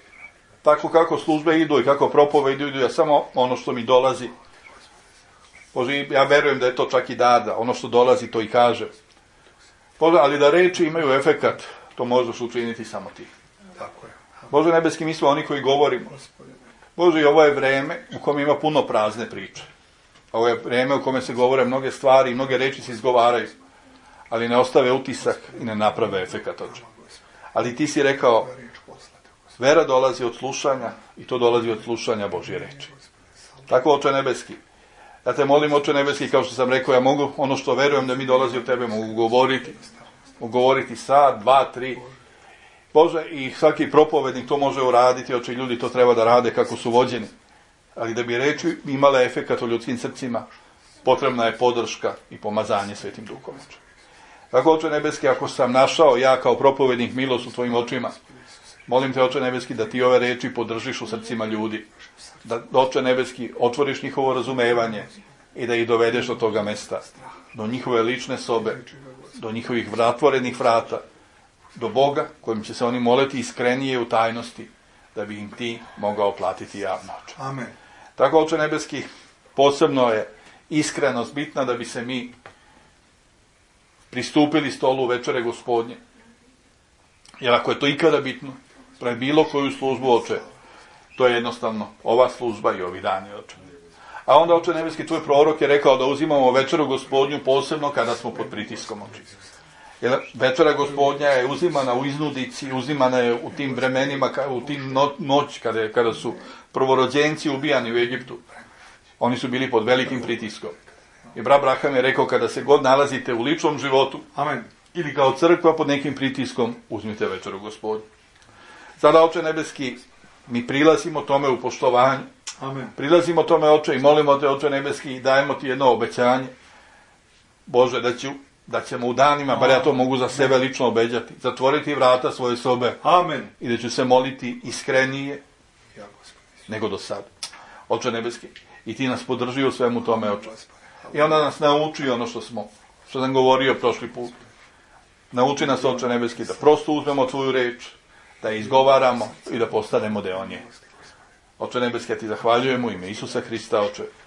tako kako službe idu i kako propovedi idu, ja samo ono što mi dolazi Bože, ja verujem da je to čak i dar, da ono što dolazi to i kaže. Bože, ali da reči imaju efekat, to možeš učiniti samo ti. Tako je. Bože nebeski, mi smo oni koji govorimo. Bože, i ovo je vreme u kome ima puno prazne priče. Ovo je vreme u kome se govore mnoge stvari i mnoge reči se izgovaraju, ali ne ostave utisak i ne naprave efekat, Oče. Ali ti si rekao, vera dolazi od slušanja i to dolazi od slušanja Božje reči. Tako, Oče nebeski, ja te molim, Oče nebeski, kao što sam rekao, ja mogu, ono što verujem da mi dolazi od tebe, mogu govoriti. Mogu govoriti sad, dva, tri. Bože, i svaki propovednik to može uraditi, Oče, ljudi to treba da rade kako su vođeni. Ali da bi reči imale efekat u ljudskim srcima, potrebna je podrška i pomazanje Svetim Duhom. Tako, Oče nebeski, ako sam našao ja kao propovednik milost u tvojim očima, molim te, Oče nebeski, da ti ove reči podržiš u srcima ljudi. Da, Oče nebeski, otvoriš njihovo razumevanje i da ih dovedeš do toga mesta, do njihove lične sobe, do njihovih zatvorenih vrata, do Boga kojim će se oni moliti iskrenije u tajnosti, da bi im ti mogao platiti javno, Oče. Amen. Tako, Oče nebeski, posebno je iskrenost bitna da bi se mi pristupili stolu večere Gospodnje. Jer ako je to ikada bitno, pred bilo koju službu, Oče, to je jednostavno ova služba i ovi dani, Oče. A onda, Oče nebeski, tvoj prorok je rekao da uzimamo večeru Gospodnju posebno kada smo pod pritiskom, Oče. Jer večera Gospodnja je uzimana u iznudici, uzimana je u tim vremenima, u tim no, noć kada, kada su prvorođenci ubijani u Egiptu. Oni su bili pod velikim pritiskom. I brat Braham je rekao, kada se god nalazite u ličnom životu, Amen. Ili kao crkva pod nekim pritiskom, uzmite večeru Gospodnju. Sada, Oče nebeski, mi prilazimo tome u poštovanju. Amen. Prilazimo tome, Oče, i molimo te, Oče nebeski, i dajemo ti jedno obećanje. Bože, da, ću, da ćemo u danima, bar ja to mogu za sebe lično obećati, zatvoriti vrata svoje sobe. Amen. I da ću se moliti iskrenije nego do sada. Oče nebeski, i ti nas podrži u svemu tome, Oče. I onda nas nauči ono što smo, što sam govorio prošli put. Nauči nas, Oče nebeski, da prosto uzmemo tvoju reč, da je izgovaramo i da postanemo deo nje. Oče nebeski, ja ti zahvaljujem u ime Isusa Hrista, Oče.